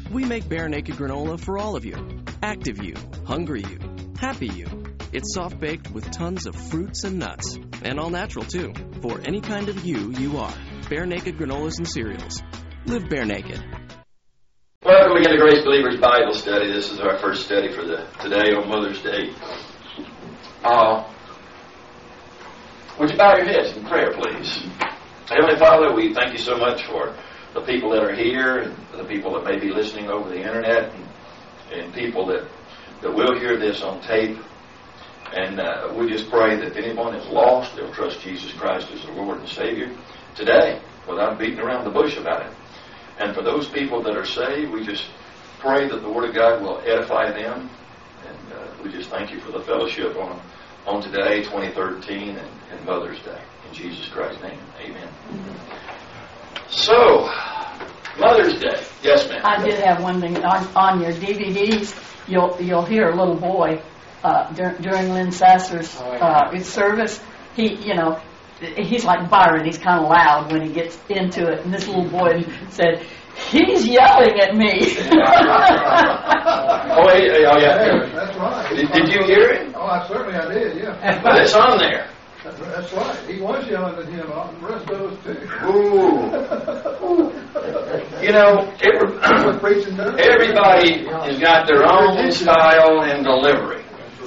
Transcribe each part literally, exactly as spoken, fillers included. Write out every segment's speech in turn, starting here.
We make Bare Naked granola for all of you. Active you, hungry you, happy you. It's soft-baked with tons of fruits and nuts. And all natural, too. For any kind of you you are. Bare Naked granolas and cereals. Live bare naked. Welcome again to Grace Believers Bible Study. This is our first study for the today on Mother's Day. Uh, would you bow your heads in prayer, please? Heavenly Father, we thank you so much for the people that are here and the people that may be listening over the internet and, and people that, that will hear this on tape. And uh, we just pray that if anyone is lost, they'll trust Jesus Christ as their Lord and Savior today without beating around the bush about it. And for those people that are saved, we just pray that the Word of God will edify them. And uh, we just thank you for the fellowship on, on today, twenty thirteen, and, and Mother's Day. In Jesus Christ's name, amen. Mm-hmm. So, Mother's Day. Yes, ma'am. I did have one thing. On, on your D V Ds, you'll, you'll hear a little boy Uh, dur- during Lynn Sasser's uh, service. He, you know, he's like Byron. He's kind of loud when he gets into it. And this little boy said, "He's yelling at me." oh, yeah, oh, yeah. Hey, that's right. Did, did you hear it? Oh, I certainly I did, yeah. But it's on there. That's, that's right. He was yelling at him. The rest of us, too. Ooh. You know, every, everybody has got their own style and delivery.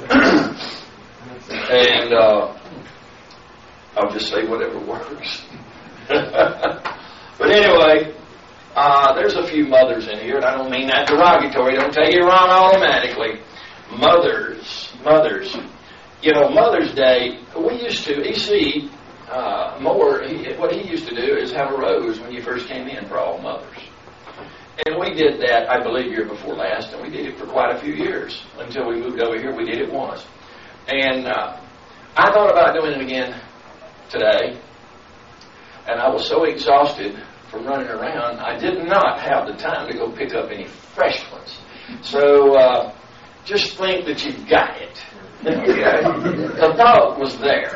and uh, I'll just say whatever works. But anyway, uh, there's a few mothers in here, and I don't mean that derogatory. Don't take it wrong automatically. Mothers, mothers. You know, Mother's Day, we used to, E C, uh, more, he, what he used to do is have a rose when you first came in for all mothers. And we did that, I believe, year before last, and we did it for quite a few years. Until we moved over here, we did it once. And uh, I thought about doing it again today, and I was so exhausted from running around, I did not have the time to go pick up any fresh ones. So uh, just think that you've got it. The thought was there.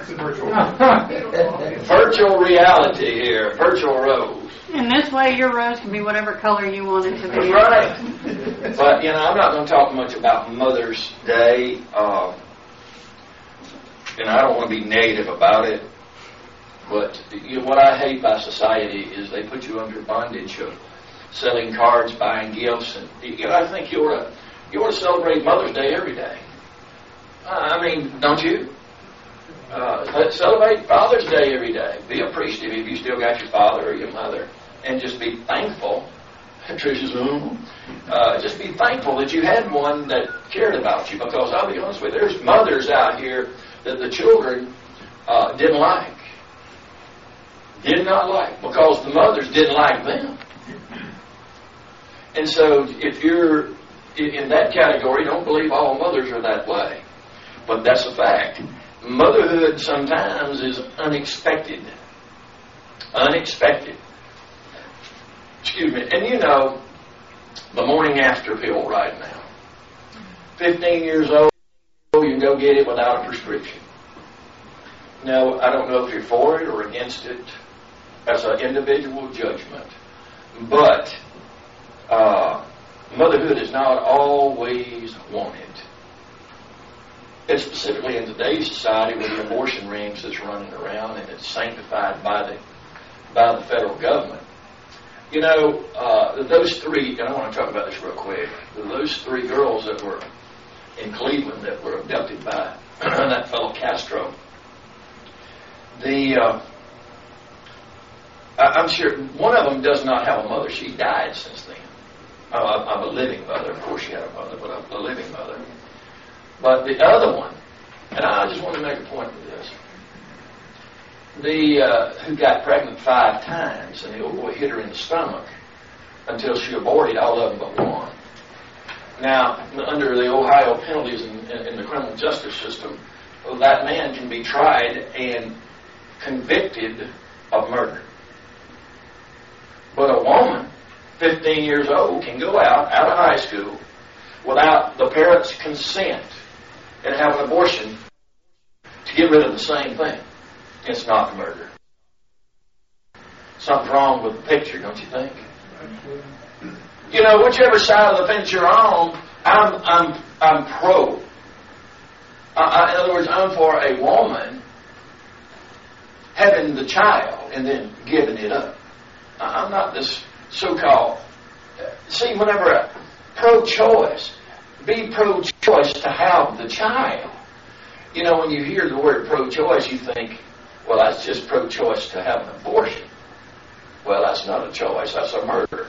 Virtual reality here, virtual rose. And this way your rose can be whatever color you want it to be. That's right. But, you know, I'm not going to talk much about Mother's Day. Uh, and I don't want to be negative about it. But you know, what I hate by society is they put you under bondage of selling cards, buying gifts. And you know, I think you ought to, you ought to celebrate Mother's Day every day. I mean, don't you? Uh, celebrate Father's Day every day. Be appreciative if you still got your father or your mother. And just be thankful. Trish's room. Uh, just be thankful that you had one that cared about you. Because I'll be honest with you, there's mothers out here that the children uh, didn't like. Did not like. Because the mothers didn't like them. And so if you're in that category, don't believe all mothers are that way. But that's a fact. Motherhood sometimes is unexpected. Unexpected. Excuse me. And you know, the morning after pill right now. fifteen years old, you can go get it without a prescription. Now, I don't know if you're for it or against it. That's an individual judgment. But uh, motherhood is not always wanted. And specifically in today's society with the abortion rings that's running around and it's sanctified by the by the federal government. You know, uh, those three, and I want to talk about this real quick, those three girls that were in Cleveland that were abducted by that fellow Castro, the, uh, I'm sure one of them does not have a mother. She died since then. Oh, I'm a living mother. Of course she had a mother, but a, a living mother. But the other one, and I just want to make a point of this, the uh, who got pregnant five times, and the old boy hit her in the stomach until she aborted all of them but one. Now, under the Ohio penalties in, in, in the criminal justice system, well, that man can be tried and convicted of murder. But a woman, fifteen years old, can go out, out of high school, without the parents' consent and have an abortion to get rid of the same thing. It's not murder. Something's wrong with the picture, don't you think? You know, whichever side of the fence you're on, I'm I'm I'm pro. I, I, in other words, I'm for a woman having the child and then giving it up. I, I'm not this so-called. See, whenever a pro-choice, be pro-choice to have the child. You know, when you hear the word pro-choice, you think, well, that's just pro-choice to have an abortion. Well, that's not a choice, that's a murder.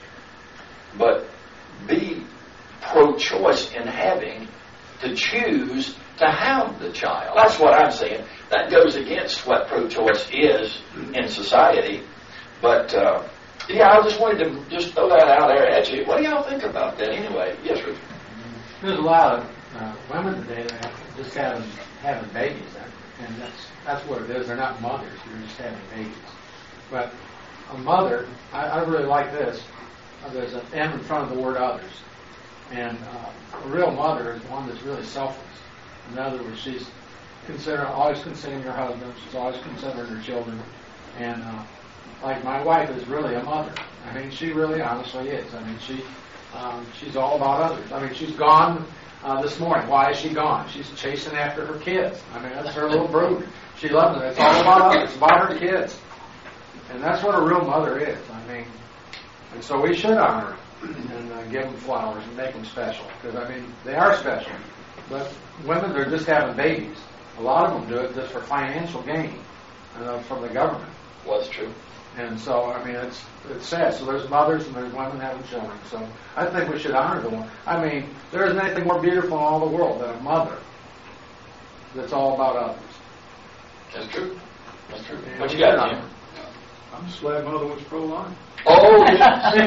But be pro-choice in having to choose to have the child. That's what I'm saying. That goes against what pro-choice is in society. But, uh, yeah, I just wanted to just throw that out there at you. What do y'all think about that anyway? Yes, Richard? There's a lot of uh, women today that have just having, having babies, and that's, that's what it is. They're not mothers, they're just having babies. But a mother, I, I really like this. Uh, there's an M in front of the word others. And uh, a real mother is one that's really selfless. In other words, she's considering, always considering her husband, she's always considering her children. And uh, like my wife is really a mother. I mean, she really honestly is. I mean, she um, she's all about others. I mean, she's gone uh, this morning. Why is she gone? She's chasing after her kids. I mean, that's her little brood. She loves it. It's all about others. It's about her kids. And that's what a real mother is. I mean, and so we should honor her and uh, give them flowers and make them special. Because, I mean, they are special. But women, they're just having babies. A lot of them do it just for financial gain uh, from the government. Well, that's true. And so, I mean, it's it's sad. So there's mothers and there's women having children. So I think we should honor the one. I mean, there isn't anything more beautiful in all the world than a mother that's all about others. That's true. That's true. And What you got, Jim? I'm just glad Mother was pro-life. Oh, yeah.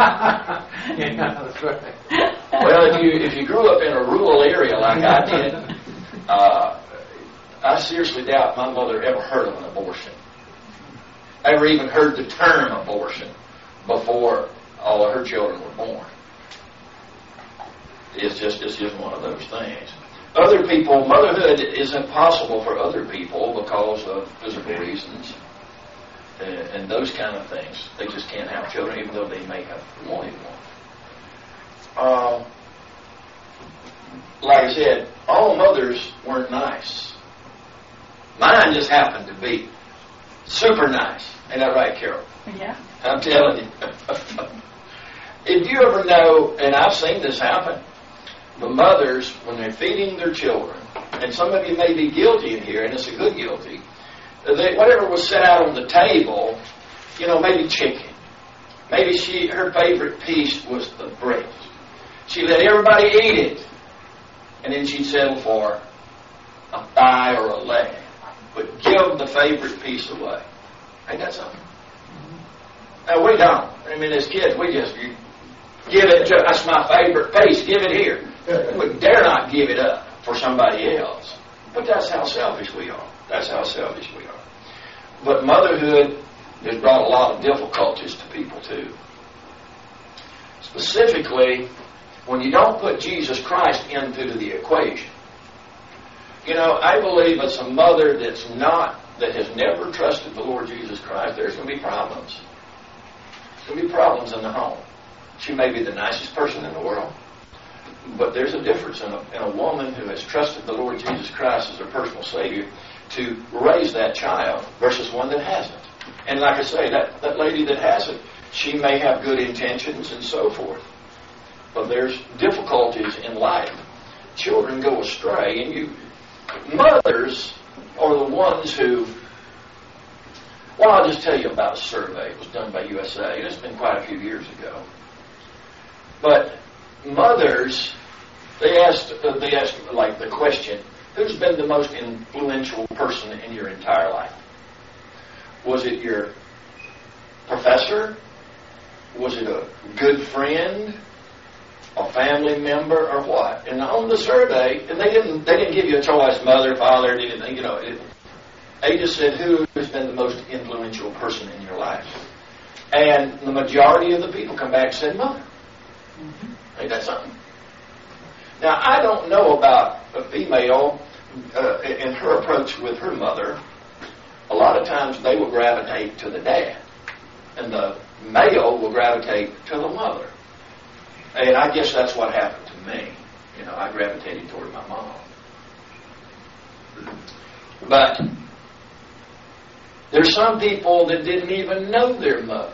Yeah, that's right. Well, if you if you grew up in a rural area like I did, uh, I seriously doubt my mother ever heard of an abortion. Ever even heard the term abortion before all of her children were born. It's just it's just one of those things. Other people, motherhood isn't possible for other people because of physical reasons and, and those kind of things. They just can't have children, even though they may have wanted one. Uh, like I said, all mothers weren't nice. Mine just happened to be super nice. Ain't that right, Carol? Yeah. I'm telling you. If you ever know, and I've seen this happen, the mothers, when they're feeding their children, and some of you may be guilty in here, and it's a good guilty, they, whatever was set out on the table, you know, maybe chicken. Maybe she her favorite piece was the breast. She let everybody eat it, and then she'd settle for a thigh or a leg, but give the favorite piece away. Ain't that something? Now, we don't. I mean, as kids, we just you, give it to, that's my favorite piece, give it here. We dare not give it up for somebody else. But that's how selfish we are. That's how selfish we are. But motherhood has brought a lot of difficulties to people, too. Specifically, when you don't put Jesus Christ into the equation. You know, I believe it's a mother that's not, that has never trusted the Lord Jesus Christ, there's going to be problems. There's going to be problems in the home. She may be the nicest person in the world, but there's a difference in a, in a woman who has trusted the Lord Jesus Christ as her personal Savior to raise that child versus one that hasn't. And like I say, that, that lady that hasn't, she may have good intentions and so forth, but there's difficulties in life. Children go astray, and you mothers are the ones who, well, I'll just tell you about a survey. It was done by U S A, and it's been quite a few years ago. But mothers, they asked, uh, they asked like the question, who's been the most influential person in your entire life? Was it your professor? Was it a good friend? A family member, or what? And on the survey, and they didn't they didn't give you a choice, mother, father, anything, you know. It, they just said who has been the most influential person in your life. And the majority of the people come back and said mother. Mm-hmm. Ain't that something? Now, I don't know about a female uh, in her approach with her mother. A lot of times they will gravitate to the dad, and the male will gravitate to the mother. And I guess that's what happened to me. You know, I gravitated toward my mom. But there's some people that didn't even know their mothers.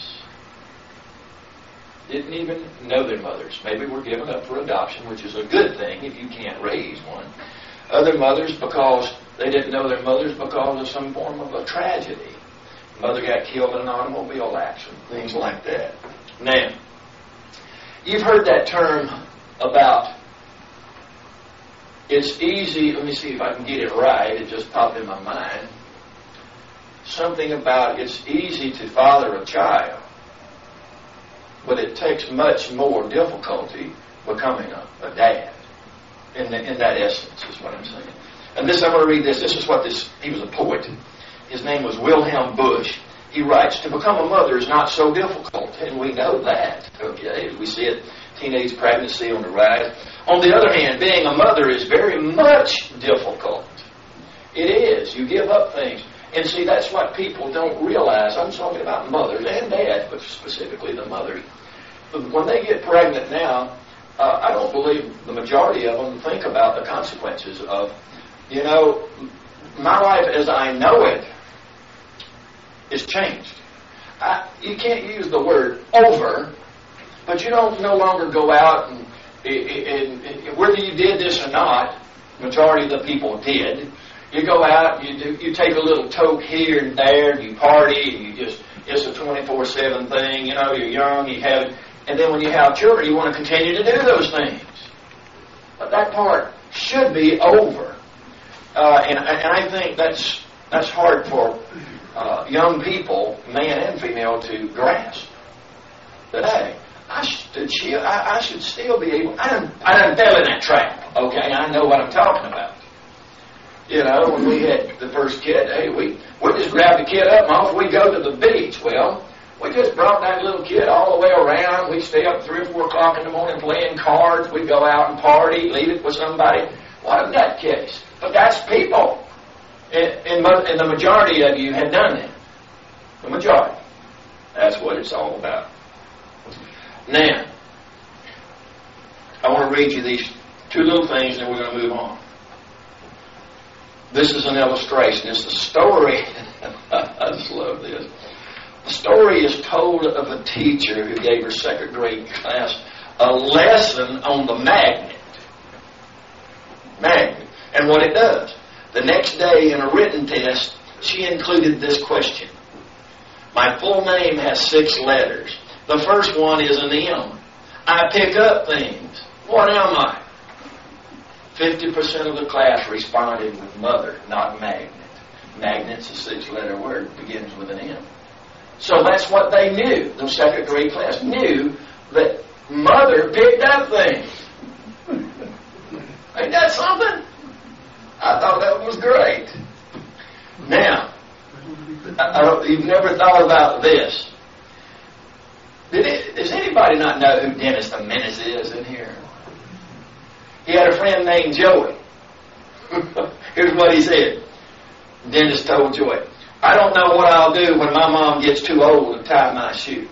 Didn't even know their mothers. Maybe were given up for adoption, which is a good thing if you can't raise one. Other mothers, because they didn't know their mothers because of some form of a tragedy. Mother got killed in an automobile accident, things like that. Now, you've heard that term about, it's easy, let me see if I can get it right, it just popped in my mind. Something about it's easy to father a child, but it takes much more difficulty becoming a, a dad. In, the, in that essence is what I'm saying. And this, I'm going to read this. This is what this, he was a poet. His name was Wilhelm Busch. He writes, to become a mother is not so difficult, and we know that. Okay, we see it, teenage pregnancy on the rise. On the other hand, being a mother is very much difficult. It is. You give up things. And see, that's what people don't realize. I'm talking about mothers and dads, but specifically the mothers. But when they get pregnant now, uh, I don't believe the majority of them think about the consequences of, you know, my life as I know it is changed. I, you can't use the word over, but you don't no longer go out and, and, and whether you did this or not, majority of the people did. You go out, you do, you take a little toke here and there, and you party, and you just, it's a twenty-four seven thing, you know, you're young, you have it, and then when you have children, you want to continue to do those things. But that part should be over. Uh, and, and I think that's, that's hard for uh, young people, man and female, to grasp. That, hey, I should, I, I should still be able, I didn't, I didn't fell in that trap, okay, I know what I'm talking about. You know, when we had the first kid, hey, we, we just grabbed the kid up and off we go to the beach. Well, we just brought that little kid all the way around. We'd stay up three or four o'clock in the morning playing cards. We'd go out and party, leave it with somebody. Wasn't that case? But that's people. And, and, and the majority of you have done that. The majority. That's what it's all about. Now, I want to read you these two little things and then we're going to move on. This is an illustration. It's a story. I just love this. The story is told of a teacher who gave her second grade class a lesson on the magnet. Magnet. And what it does. The next day in a written test, she included this question. My full name has six letters. The first one is an M. I pick up things. What am I? fifty percent of the class responded with mother, not magnet. Magnet's a six-letter word, begins with an M. So that's what they knew. The second grade class knew that mother picked up things. Ain't that something? I thought that was great. Now, I, I you've never thought about this. Did it, does anybody not know who Dennis the Menace is in here? He had a friend named Joey. Here's what he said. Dennis told Joey, I don't know what I'll do when my mom gets too old to tie my shoes.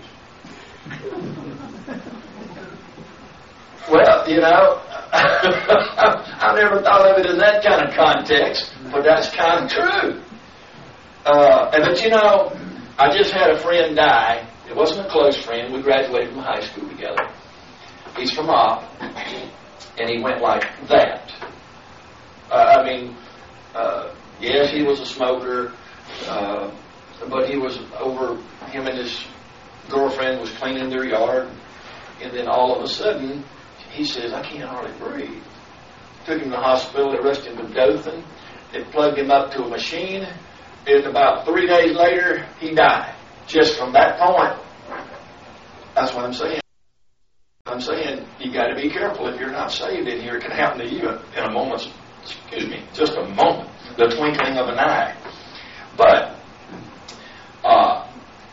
Well, you know, I never thought of it in that kind of context, but that's kind of true. Uh, but you know, I just had a friend die. It wasn't a close friend. We graduated from high school together. He's from Op, and he went like that. Uh, I mean, uh, yes, he was a smoker, uh, but he was over, him and his girlfriend was cleaning their yard, and then all of a sudden, he says, I can't hardly breathe. Took him to the hospital, they rushed him to Dothan, they plugged him up to a machine, and about three days later, he died. Just from that point. That's what I'm saying. I'm saying you got to be careful if you're not saved in here. It can happen to you in a moment's, excuse me, just a moment, the twinkling of an eye. But uh,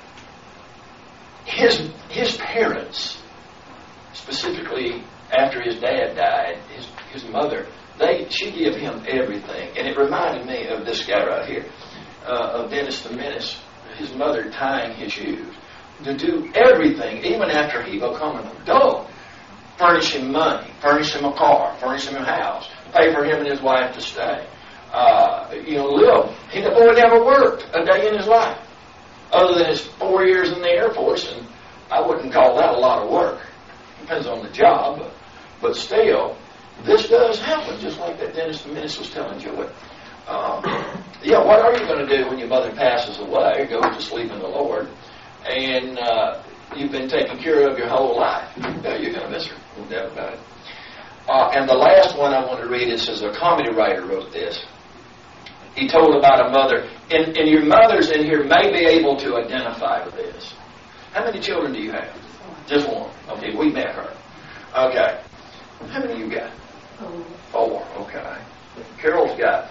his his parents, specifically after his dad died, his his mother, they she gave him everything, and it reminded me of this guy right here, uh, of Dennis the Menace. His mother tying his shoes, to do everything, even after he become an adult. furnish him money, furnish him a car, furnish him a house, pay for him and his wife to stay. Uh, you know, live. He, the boy never worked a day in his life, other than his four years in the Air Force, and I wouldn't call that a lot of work. Depends on the job, but, but still, this does happen, just like that Dennis the Menace was telling Joey. Um, yeah, what are you going to do when your mother passes away, goes to sleep in the Lord, and uh, you've been taken care of your whole life? Yeah, you're going to miss her, no doubt about it. Uh, and the last one I want to read, it says a comedy writer wrote this. He told about a mother, and, and your mothers in here may be able to identify with this. How many children do you have? Just one. Okay, we met her. Okay. How many you got? Oh. Four. Okay. Carol's got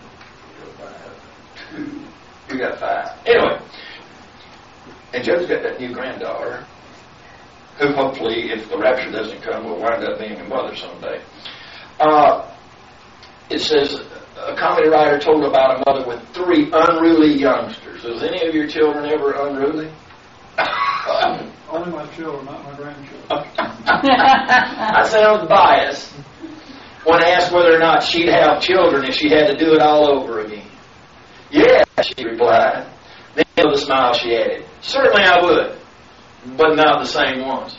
two. You got five. Anyway. And Joe's got that new granddaughter, who hopefully, if the rapture doesn't come, will wind up being a mother someday. Uh, it says, a comedy writer told about a mother with three unruly youngsters. Was any of your children ever unruly? Only my children, not my grandchildren. I sound biased when asked whether or not she'd have children if she had to do it all over again. Yes, she replied. Then with a smile she added, certainly I would, but not the same ones.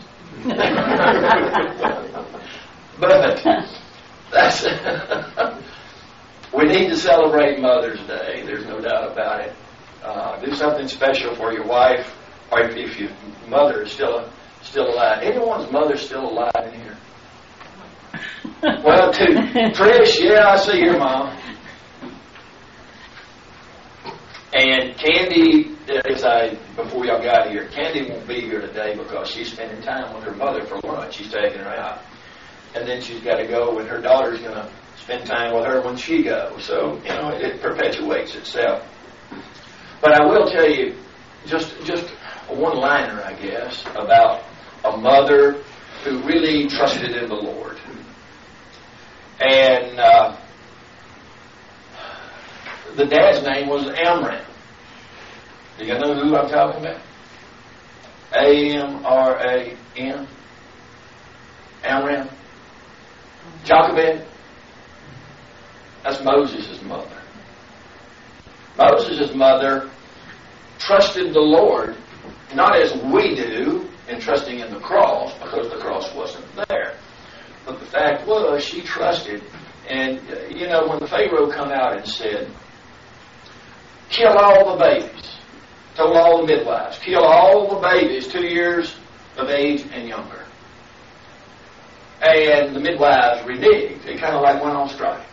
But that's we need to celebrate Mother's Day. There's no doubt about it. Uh, do something special for your wife, or if, if your mother is still still alive. Anyone's mother still alive in here? Well, too. Trish, yeah, I see your mom. And Candy, as I before y'all got here, Candy won't be here today because she's spending time with her mother for lunch. She's taking her out, and then she's got to go, and her daughter's going to spend time with her when she goes. So you know, it perpetuates itself. But I will tell you, just just a one-liner, I guess, about a mother who really trusted in the Lord, and uh, the dad's name was Amram. Do you know who I'm talking about? A M R A M. Amram. Jochebed. That's Moses' mother. Moses' mother trusted the Lord, not as we do in trusting in the cross, because the cross wasn't there. But the fact was, she trusted. And, you know, when the Pharaoh come out and said, kill all the babies, told all the midwives, kill all the babies two years of age and younger. And the midwives reneged. They kind of like went on strike.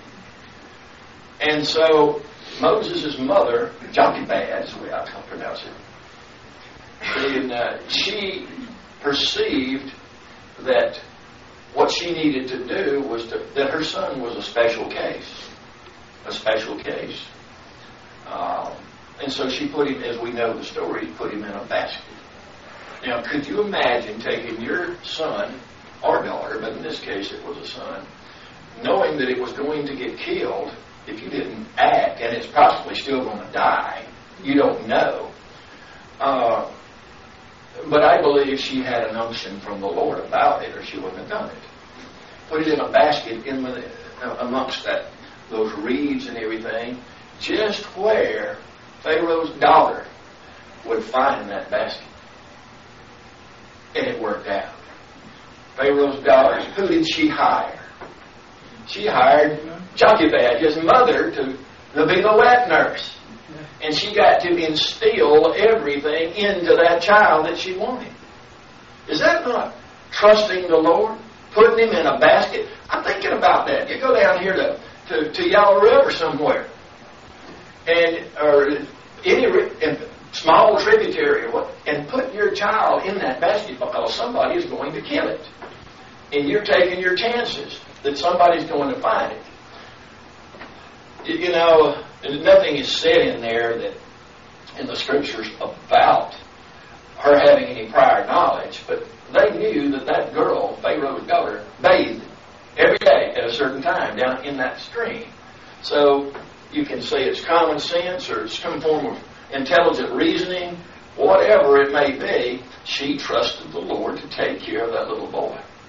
And so Moses' mother, Jochebed, that's the way I can pronounce it, and uh, she perceived that what she needed to do was to, that her son was a special case, a special case. Um, and so she put him, as we know the story, put him in a basket. Now, could you imagine taking your son or daughter, but in this case it was a son, knowing that it was going to get killed if you didn't act, and it's possibly still going to die? You don't know. Uh, but I believe she had an unction from the Lord about it, or she wouldn't have done it. Put it in a basket in the, uh, amongst that those reeds and everything, just where Pharaoh's daughter would find that basket. And it worked out. Pharaoh's daughter, who did she hire? She hired Jochebed, his mother, to, to be the wet nurse. And she got to instill everything into that child that she wanted. Is that not trusting the Lord? Putting him in a basket? I'm thinking about that. You go down here to, to, to Yellow River somewhere, and or any in small tributary, or what, and put your child in that basket because somebody is going to kill it. And you're taking your chances that somebody's going to find it. You know, nothing is said in there that in the scriptures about her having any prior knowledge, but they knew that that girl, Pharaoh's daughter, bathed every day at a certain time down in that stream. So you can say it's common sense or it's some form of intelligent reasoning, whatever it may be, she trusted the Lord to take care of that little boy.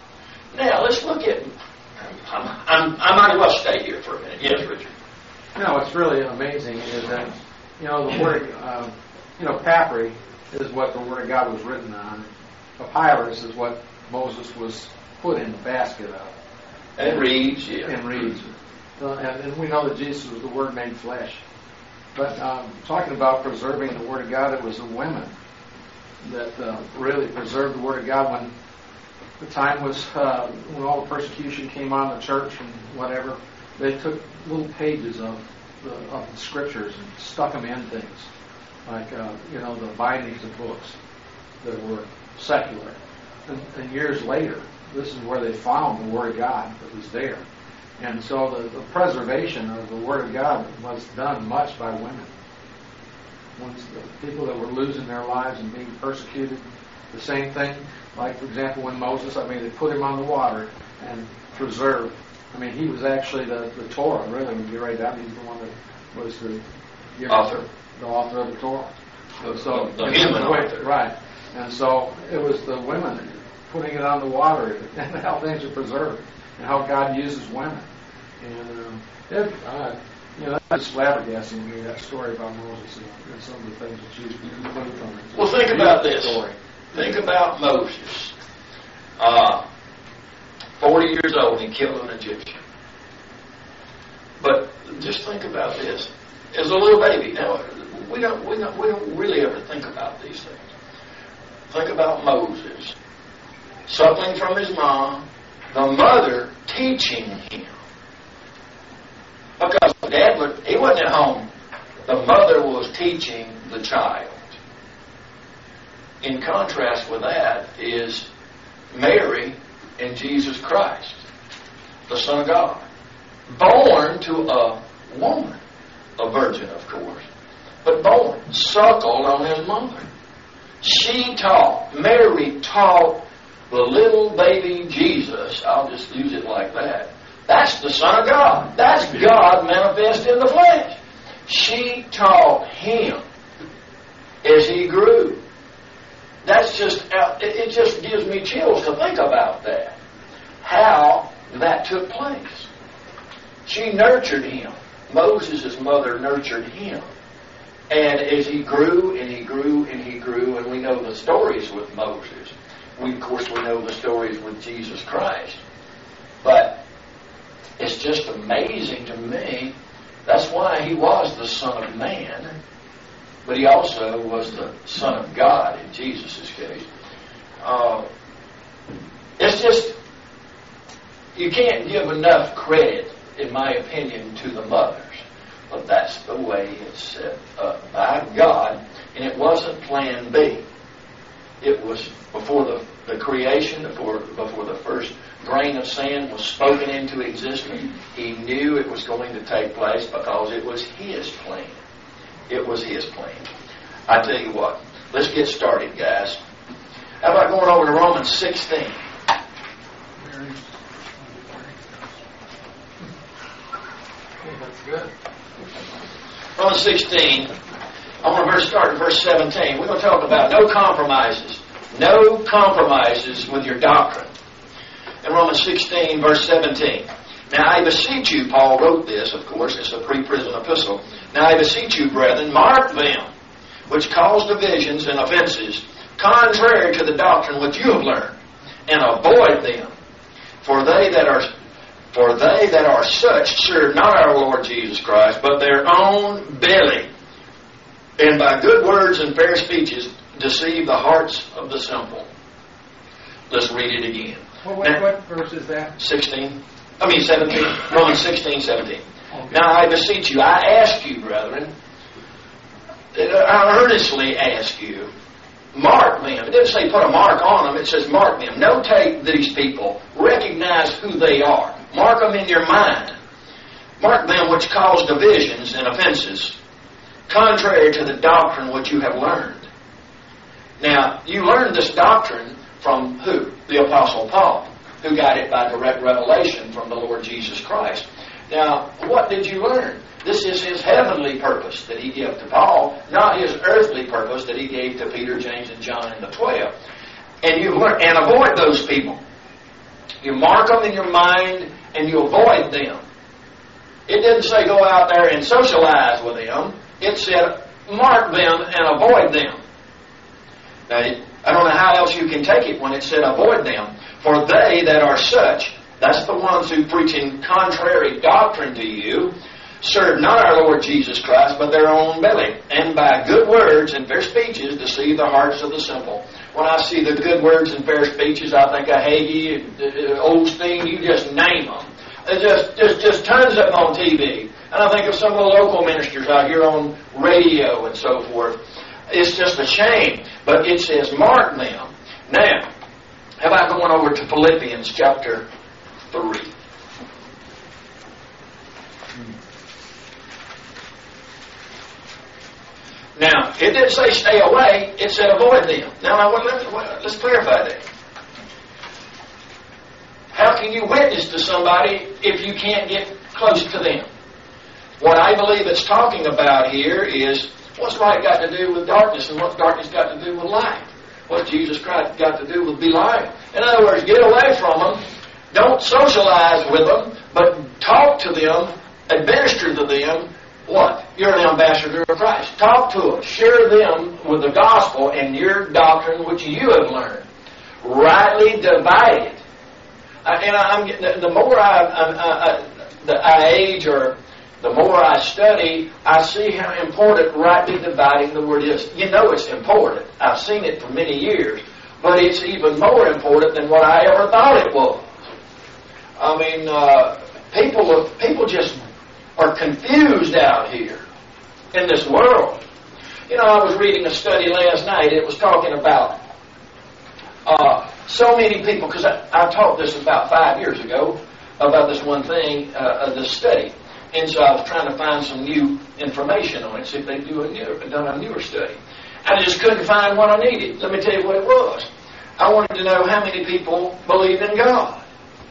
Now, let's look at, I'm, I'm, I might as well stay here for a minute. Yes, Richard? You know, what's really amazing is that, you know, the word, uh, you know, papyri is what the Word of God was written on. Papyrus is what Moses was put in the basket of. And reeds, yeah. And reeds. Uh, and, and we know that Jesus was the Word made flesh. But um, talking about preserving the Word of God, it was the women that uh, really preserved the Word of God when the time was, uh, when all the persecution came on the church and whatever. They took little pages of the, of the Scriptures and stuck them in things, like, uh, you know, the bindings of books that were secular. And, and years later, this is where they found the Word of God that was there. And so the, the preservation of the Word of God was done much by women. Once the people that were losing their lives and being persecuted, the same thing, like, for example, when Moses, I mean, they put him on the water and preserved. I mean, he was actually the, the Torah, really, when you write down, he's the one that was the you know, author. The author of the Torah. The, so, the, the human author. Right. And so it was the women putting it on the water and how things are preserved and how God uses women. And um, it, uh, you know, that's flabbergasting to me, that story about Moses and, and some of the things that she's put from it. Well, think about this. Story. Think about Moses. Uh, Forty years old, and he killed an Egyptian. But just think about this: as a little baby. Now, we don't, we don't, we don't really ever think about these things. Think about Moses, suckling from his mom, the mother teaching him, because the dad would, he wasn't at home. The mother was teaching the child. In contrast with that is Mary and Jesus Christ, the Son of God, born to a woman, a virgin, of course, but born, suckled on his mother. She taught, Mary taught the little baby Jesus, I'll just use it like that. That's the Son of God. That's God manifest in the flesh. She taught him as he grew. That's just, it just gives me chills to think about that. How that took place. She nurtured him. Moses' mother nurtured him. And as he grew and he grew and he grew, and we know the stories with Moses. We, of course, we know the stories with Jesus Christ. But it's just amazing to me. That's why he was the Son of Man. But he also was the Son of God in Jesus' case. Uh, it's just, you can't give enough credit, in my opinion, to the mothers. But that's the way it's set up by God. And it wasn't plan B. It was before the, the creation, before, before the first grain of sand was spoken into existence. He knew it was going to take place because it was his plan. It was his plan. I tell you what, let's get started, guys. How about going over to Romans sixteen? That's good. Romans sixteen, I want to verse, start at verse seventeen. We're going to talk about no compromises. No compromises with your doctrine. In Romans sixteen, verse seventeen. Now I beseech you, Paul wrote this, of course, it's a pre-prison epistle. Now I beseech you, brethren, mark them, which cause divisions and offenses, contrary to the doctrine which you have learned, and avoid them. For they that are for they that are such serve not our Lord Jesus Christ, but their own belly, and by good words and fair speeches deceive the hearts of the simple. Let's read it again. Well, what, now, what verse is that? sixteen. I mean seventeen. Romans sixteen, seventeen. Okay. Now I beseech you, I ask you, brethren, I earnestly ask you, mark them. It didn't say put a mark on them, it says mark them. Notate these people. Recognize who they are. Mark them in your mind. Mark them which cause divisions and offenses, contrary to the doctrine which you have learned. Now, you learned this doctrine from who? The Apostle Paul, who got it by direct revelation from the Lord Jesus Christ. Now, what did you learn? This is his heavenly purpose that he gave to Paul, not his earthly purpose that he gave to Peter, James, and John and the twelve. And you learn, and avoid those people. You mark them in your mind and you avoid them. It didn't say go out there and socialize with them. It said mark them and avoid them. Now, I don't know how else you can take it when it said avoid them. For they that are such, that's the ones who preaching contrary doctrine to you, serve not our Lord Jesus Christ, but their own belly, and by good words and fair speeches deceive the hearts of the simple. When I see the good words and fair speeches, I think of Hagee, Osteen, you just name them. There's just, just, just tons of them on T V. And I think of some of the local ministers out here on radio and so forth. It's just a shame. But it says, mark them. Now, how about going over to Philippians chapter three? Now, it didn't say stay away. It said avoid them. Now, now let's, let's clarify that. How can you witness to somebody if you can't get close to them? What I believe it's talking about here is what's light got to do with darkness and what's darkness got to do with light? What's Jesus Christ got to do with Belial? In other words, get away from them. Don't socialize with them, but talk to them, administer to them. What? You're an ambassador of Christ. Talk to them. Share them with the gospel and your doctrine which you have learned. Rightly divide it. Uh, and I, I'm the, the more I, I, I, the, I age or the more I study, I see how important rightly dividing the word is. You know it's important. I've seen it for many years. But it's even more important than what I ever thought it was. I mean, uh, people people just are confused out here in this world. You know, I was reading a study last night. It was talking about uh, so many people, because I, I taught this about five years ago about this one thing, uh, of this study. And so I was trying to find some new information on it, see if they do a new, done a newer study. I just couldn't find what I needed. Let me tell you what it was. I wanted to know how many people believe in God.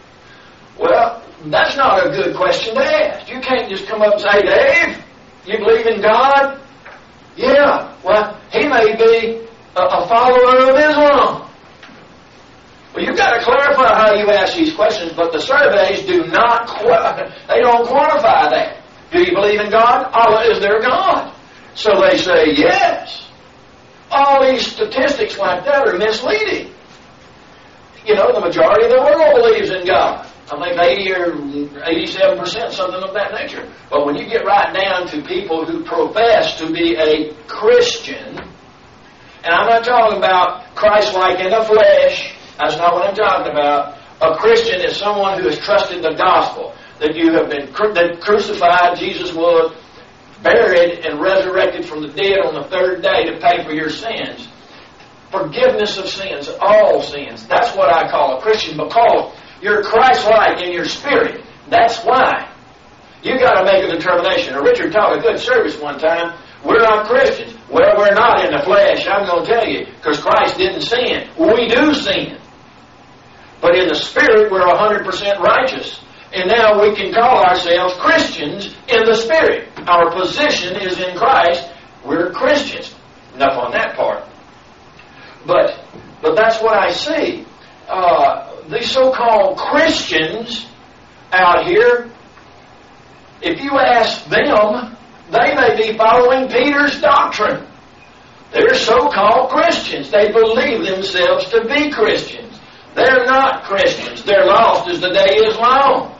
Well, that's not a good question to ask. You can't just come up and say, Dave, you believe in God? Yeah. Well, he may be a, a follower of Islam. Well, you've got to clarify how you ask these questions, but the surveys do not, they don't quantify that. Do you believe in God? Allah is their God. So they say yes. All these statistics like that are misleading. You know, the majority of the world believes in God. I think eighty or eighty-seven percent, something of that nature. But when you get right down to people who profess to be a Christian, and I'm not talking about Christ-like in the flesh, that's not what I'm talking about. A Christian is someone who has trusted the gospel, that you have been cru- that crucified, Jesus was buried and resurrected from the dead on the third day to pay for your sins. Forgiveness of sins, all sins. That's what I call a Christian, because you're Christ-like in your spirit. That's why. You got to make a determination. Now, Richard taught a good service one time. We're not Christians. Well, we're not in the flesh, I'm going to tell you, because Christ didn't sin. We do sin. But in the spirit, we're one hundred percent righteous. And now we can call ourselves Christians in the spirit. Our position is in Christ. We're Christians. Enough on that part. But but that's what I see. Uh, these so-called Christians out here, if you ask them, they may be following Peter's doctrine. They're so-called Christians. They believe themselves to be Christians. They're not Christians. They're lost as the day is long.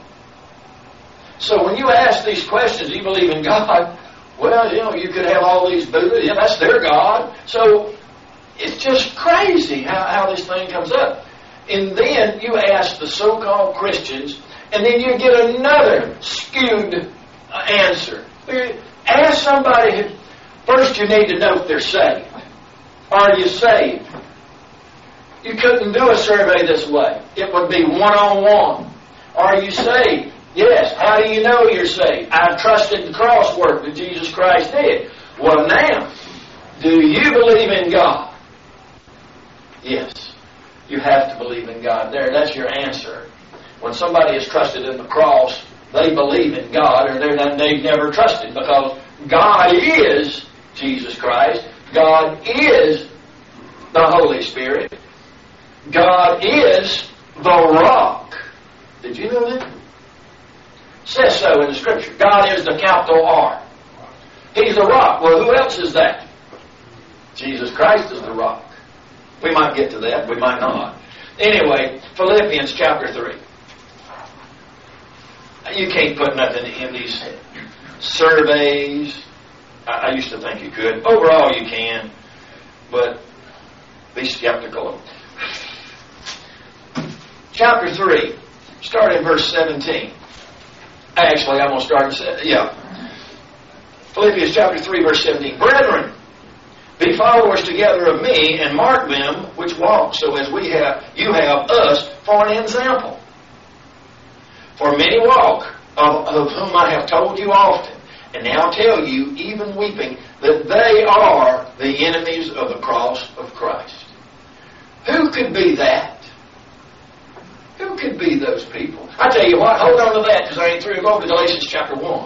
So when you ask these questions, do you believe in God? Well, you know, you could have all these Buddhas. Yeah, that's their God. So it's just crazy how, how this thing comes up. And then you ask the so-called Christians, and then you get another skewed answer. Ask somebody, who, first you need to know if they're saved. Are you saved? You couldn't do a survey this way. It would be one-on-one. Are you saved? Yes. How do you know you're saved? I've trusted the cross work that Jesus Christ did. Well, now, do you believe in God? Yes. You have to believe in God. There, that's your answer. When somebody is trusted in the cross, they believe in God, or they're not, they've never trusted, because God is Jesus Christ. God is the Holy Spirit. God is the rock. so in the Scripture. God is the capital R. He's the rock. Well, who else is that? Jesus Christ is the rock. We might get to that. We might not. Anyway, Philippians chapter three. You can't put nothing in these surveys. I, I used to think you could. Overall, you can. But be skeptical. Chapter three. Start in verse seventeen. Actually, I'm going to start in... Yeah. Philippians chapter three, verse seventeen. Brethren, be followers together of me, and mark them which walk, so as we have you have us for an example. For many walk, of, of whom I have told you often, and now tell you, even weeping, that they are the enemies of the cross of Christ. Who could be that? Who could be those people? I tell you what, hold on to that, because I ain't through. Go over to Galatians chapter one.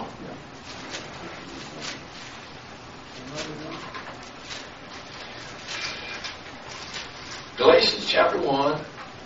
Galatians chapter one.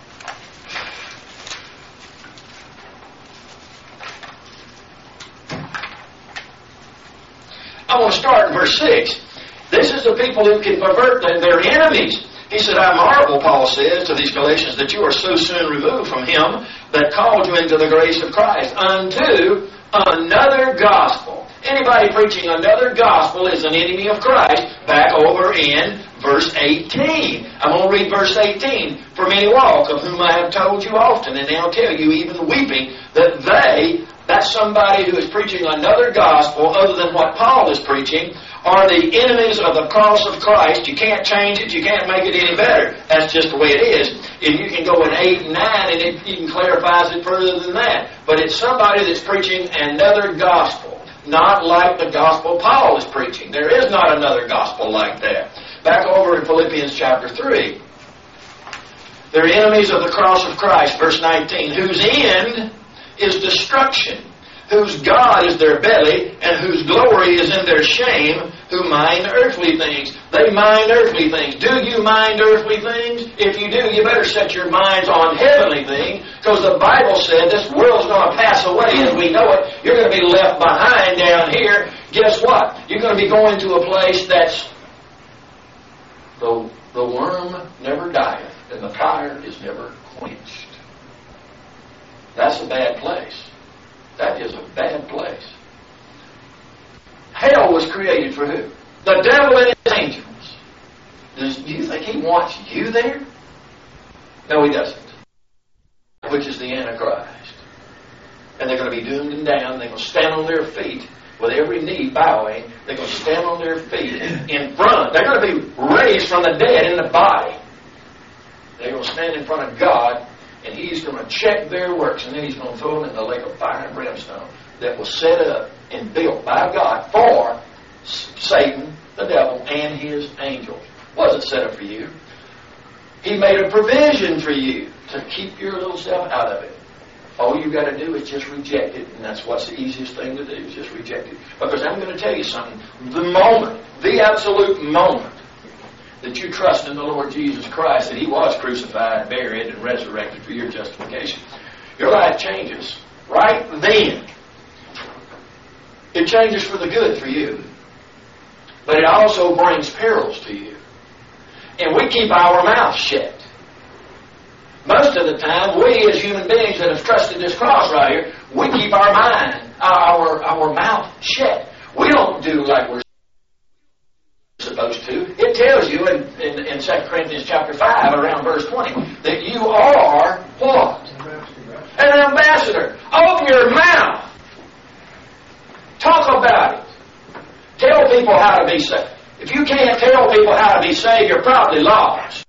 I want to start in verse six. This is the people who can pervert their enemies. He said, I marvel, Paul says to these Galatians, that you are so soon removed from him that called you into the grace of Christ unto another gospel. Anybody preaching another gospel is an enemy of Christ. Back over in verse eighteen. I'm going to read verse eighteen. For many walk, of whom I have told you often, and now tell you, even weeping, that they, that's somebody who is preaching another gospel other than what Paul is preaching, are the enemies of the cross of Christ. You can't change it. You can't make it any better. That's just the way it is. And you can go in eight and nine, and it even clarifies it further than that. But it's somebody that's preaching another gospel. Not like the gospel Paul is preaching. There is not another gospel like that. Back over in Philippians chapter three. They're enemies of the cross of Christ, verse nineteen, whose end is destruction, whose God is their belly, and whose glory is in their shame, who mind earthly things. They mind earthly things. Do you mind earthly things? If you do, you better set your minds on heavenly things, because the Bible said this world's going to pass away as we know it. You're going to be left behind down here. Guess what? You're going to be going to a place that's the, the worm never dieth, and the fire is never quenched. That's a bad place. That is a bad place. Hell was created for who? The devil and his angels. Does, do you think he wants you there? No, he doesn't. Which is the Antichrist. And they're going to be doomed and down. They're going to stand on their feet with every knee bowing. They're going to stand on their feet in front. They're going to be raised from the dead in the body. They're going to stand in front of God, and He's going to check their works, and then He's going to throw them in the lake of fire and brimstone that was set up and built by God for Satan, the devil, and his angels. Wasn't set up for you. He made a provision for you to keep your little self out of it. All you got to do is just reject it, and that's what's the easiest thing to do, is just reject it. Because I'm going to tell you something. The moment, the absolute moment that you trust in the Lord Jesus Christ, that He was crucified, buried, and resurrected for your justification, your life changes right then. It changes for the good for you. But it also brings perils to you. And we keep our mouth shut. Most of the time, we as human beings that have trusted this cross right here, we keep our mind, our, our mouth shut. We don't do like we're supposed to. It tells you in, in, in Second Corinthians chapter five, around verse twenty, that you are what? An ambassador. Open your mouth. Talk about it. Tell people how to be saved. If you can't tell people how to be saved, you're probably lost.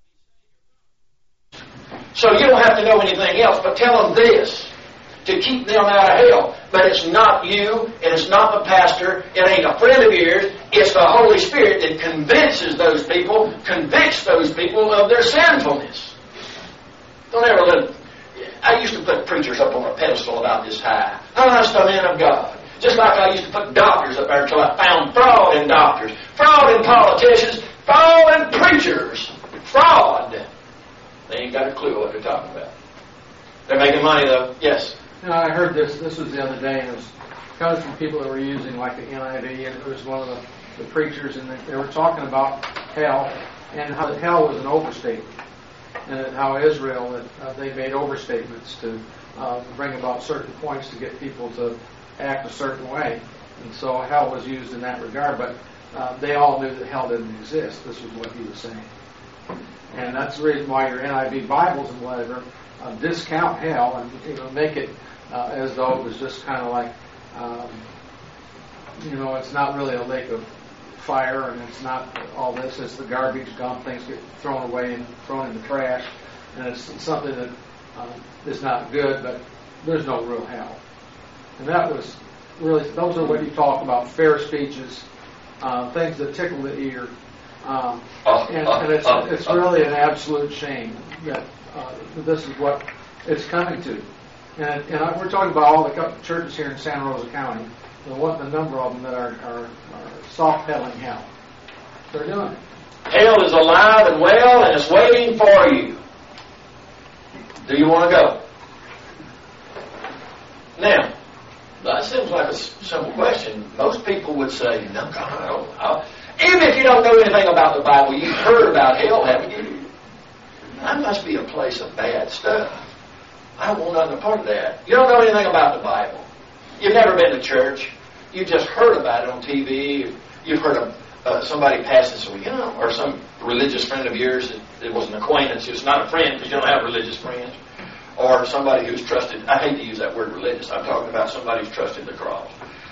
So you don't have to know anything else, but tell them this to keep them out of hell. But it's not you, and it's not the pastor, it ain't a friend of yours, it's the Holy Spirit that convinces those people, convicts those people of their sinfulness. Don't ever let them. I used to put preachers up on a pedestal about this high. Oh, that's the man of God. Just like I used to put doctors up there until I found fraud in doctors, fraud in politicians, fraud in preachers. Fraud. They ain't got a clue what they're talking about. They're making money, though. Yes? You know, I heard this. This was the other day. It was comes from people that were using like the N I V, and it was one of the, the preachers, and they, they were talking about hell, and how hell was an overstatement, and how Israel, that uh, they made overstatements to uh, bring about certain points to get people to act a certain way. And so hell was used in that regard, but uh, they all knew that hell didn't exist. This was what he was saying. And that's the reason why your N I V Bibles and whatever uh, discount hell and, you know, make it uh, as though it was just kind of like, um, you know, it's not really a lake of fire, and it's not all this. It's the garbage dump. Things get thrown away and thrown in the trash, and it's something that uh, is not good, but there's no real hell. And that was really, those are what you talk about, fair speeches, uh, things that tickle the ear. Um, and, and it's, it's really an absolute shame that uh, this is what it's coming to. And, and I, we're talking about all the churches here in Santa Rosa County, and what the number of them that are, are, are soft-pedaling hell. They're doing it. Hell is alive and well, and it's waiting for you. Do you want to go? Now, that seems like a simple question. Most people would say, no, God, I don't. I'll, even if you don't know anything about the Bible, you've heard about hell, haven't you? That must be a place of bad stuff. I don't want nothing a part of that. You don't know anything about the Bible. You've never been to church. You've just heard about it on T V. You've heard of uh, somebody passing, so you know, or some religious friend of yours. It, it was an acquaintance. It's not a friend because you don't have religious friends. Or somebody who's trusted. I hate to use that word religious. I'm talking about somebody who's trusted the cross.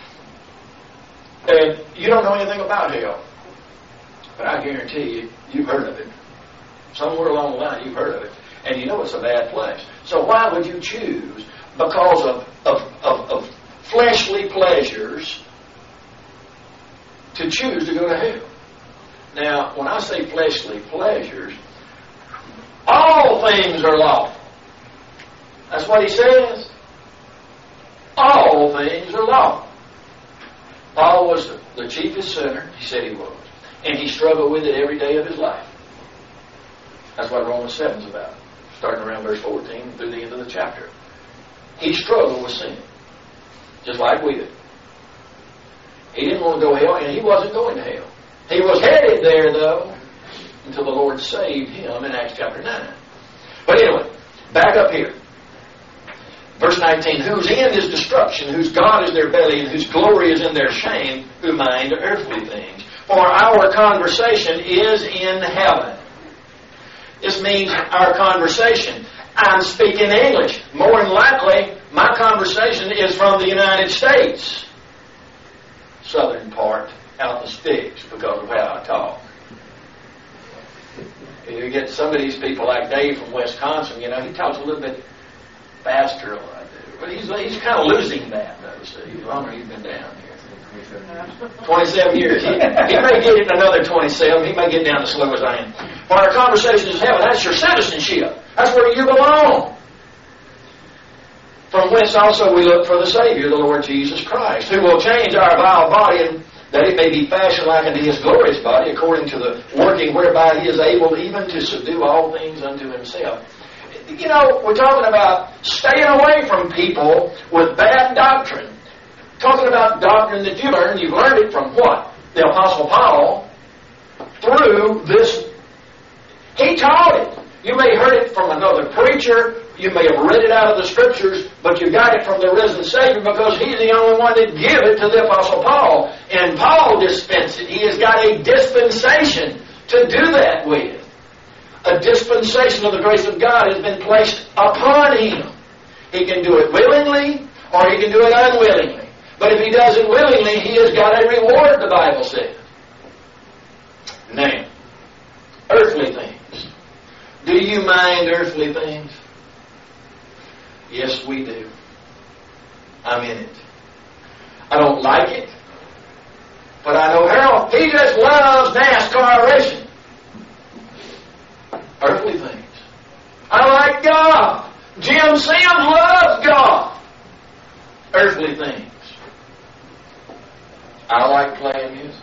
And you don't know anything about hell. But I guarantee you, you've heard of it. Somewhere along the line, you've heard of it. And you know it's a bad place. So why would you choose, because of, of, of, of fleshly pleasures, to choose to go to hell? Now, when I say fleshly pleasures, all things are lawful. That's what he says. All things are lawful. Paul was the, the chiefest sinner. He said he was. And he struggled with it every day of his life. That's what Romans seven is about. Starting around verse fourteen through the end of the chapter. He struggled with sin. Just like we did. He didn't want to go to hell, and he wasn't going to hell. He was headed there, though, until the Lord saved him in Acts chapter nine. But anyway, back up here. Verse nineteen, whose end is destruction, whose God is their belly, and whose glory is in their shame, who mind earthly things. For our conversation is in heaven. This means our conversation. I'm speaking English. More than likely, my conversation is from the United States. Southern part, out in the sticks, because of how I talk. You get some of these people like Dave from Wisconsin, you know, he talks a little bit faster than I do. But he's, he's kind of losing that, though, see, the longer he's been down here. twenty-seven years. He, he may get it another twenty-seven. He may get down as slow as I am. For our conversation is heaven. That's your citizenship. That's where you belong. From whence also we look for the Savior, the Lord Jesus Christ, who will change our vile body, and that it may be fashioned like unto His glorious body, according to the working whereby He is able even to subdue all things unto Himself. You know, we're talking about staying away from people with bad doctrine. Talking about doctrine that you learned. You've learned it from what? The Apostle Paul. Through this. He taught it. You may have heard it from another preacher. You may have read it out of the Scriptures. But you got it from the risen Savior, because He's the only one that gave it to the Apostle Paul. And Paul dispensed it. He has got a dispensation to do that with. A dispensation of the grace of God has been placed upon him. He can do it willingly, or he can do it unwillingly. But if he does it willingly, he has got a reward, the Bible says. Now, earthly things. Do you mind earthly things? Yes, we do. I'm in it. I don't like it, but I know Harold, he just loves NASCAR racing. Earthly things. I like God. Jim Sims loves God. Earthly things. I like playing music.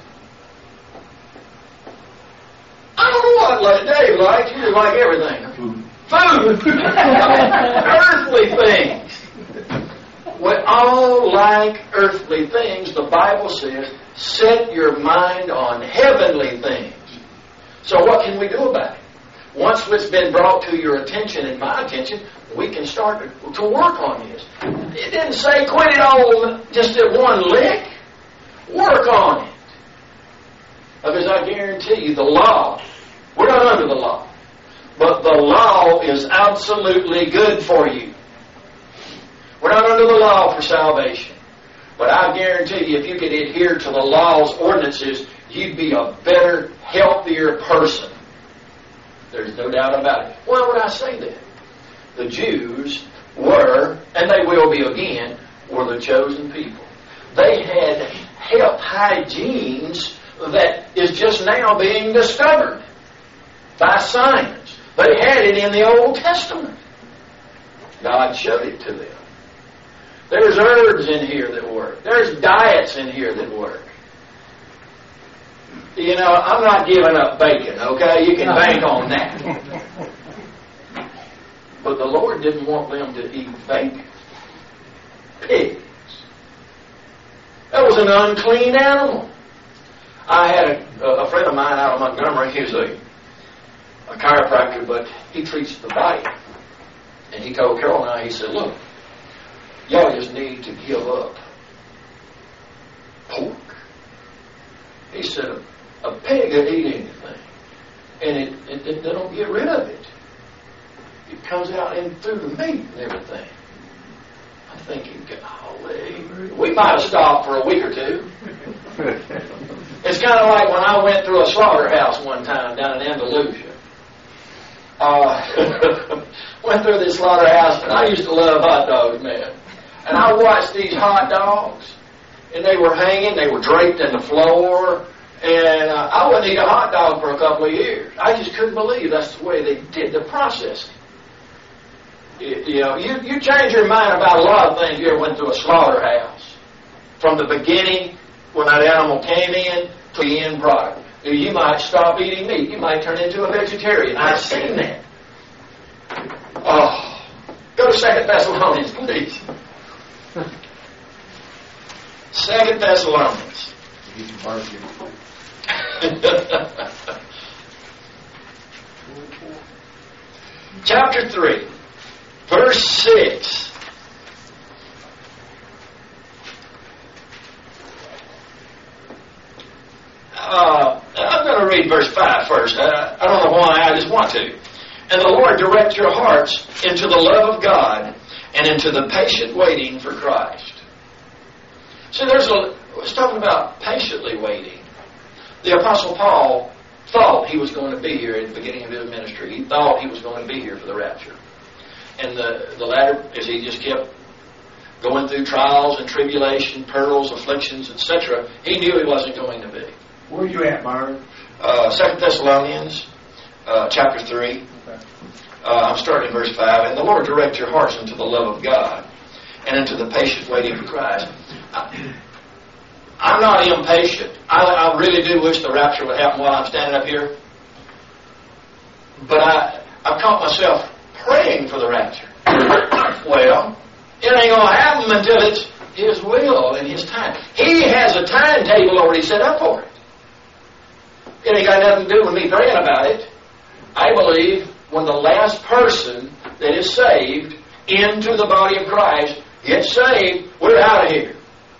I don't know what like Dave likes. He just like everything. Food. Food. Earthly things. We all like earthly things. The Bible says, set your mind on heavenly things. So what can we do about it? Once it's been brought to your attention and my attention, we can start to, to work on this. It didn't say quit it all just at one lick. Work on it. Because I guarantee you, the law, we're not under the law, but the law is absolutely good for you. We're not under the law for salvation. But I guarantee you, if you could adhere to the law's ordinances, you'd be a better, healthier person. There's no doubt about it. Why would I say that? The Jews were, and they will be again, were the chosen people. They had health hygienes that is just now being discovered by science. They had it in the Old Testament. God showed it to them. There's herbs in here that work. There's diets in here that work. You know, I'm not giving up bacon, okay? You can bank on that. But the Lord didn't want them to eat bacon. Pigs. That was an unclean animal. I had a, a friend of mine out of Montgomery. He was a, a chiropractor, but he treats the body. And he told Carol and I, he said, look, y'all just need to give up pork. He said, a pig will eat anything. And it, it, it, they don't get rid of it. It comes out in through the meat and everything. I'm thinking, golly, we might have stopped for a week or two. It's kind of like when I went through a slaughterhouse one time down in Andalusia. Uh, went through this slaughterhouse, and I used to love hot dogs, man. And I watched these hot dogs, and they were hanging, they were draped in the floor, and uh, I wouldn't eat a hot dog for a couple of years. I just couldn't believe that's the way they did the processing. You, you know, you, you change your mind about a lot of things. You ever went through a slaughterhouse, from the beginning, when that animal came in, to the end product. You might stop eating meat. You might turn into a vegetarian. I've seen that. Oh, go to Second Thessalonians, please. Second Thessalonians. Chapter three, verse six. Uh, I'm going to read verse five first. Uh, I don't know why, I just want to. And the Lord direct your hearts into the love of God and into the patient waiting for Christ. See, there's a, it's talking about patiently waiting. The Apostle Paul thought he was going to be here at the beginning of his ministry. He thought he was going to be here for the rapture. And the, the latter, as he just kept going through trials and tribulation, perils, afflictions, et cetera, he knew he wasn't going to be. Where are you at, Byron? Uh, Second Thessalonians, uh, chapter three. Okay. Uh, I'm starting in verse five. And the Lord direct your hearts into the love of God and into the patient waiting for Christ. I, I'm not impatient. I, I really do wish the rapture would happen while I'm standing up here. But I, I've caught myself praying for the rapture. Well, it ain't going to happen until it's His will and His time. He has a timetable already set up for it. It ain't got nothing to do with me praying about it. I believe when the last person that is saved into the body of Christ gets saved, we're out of here.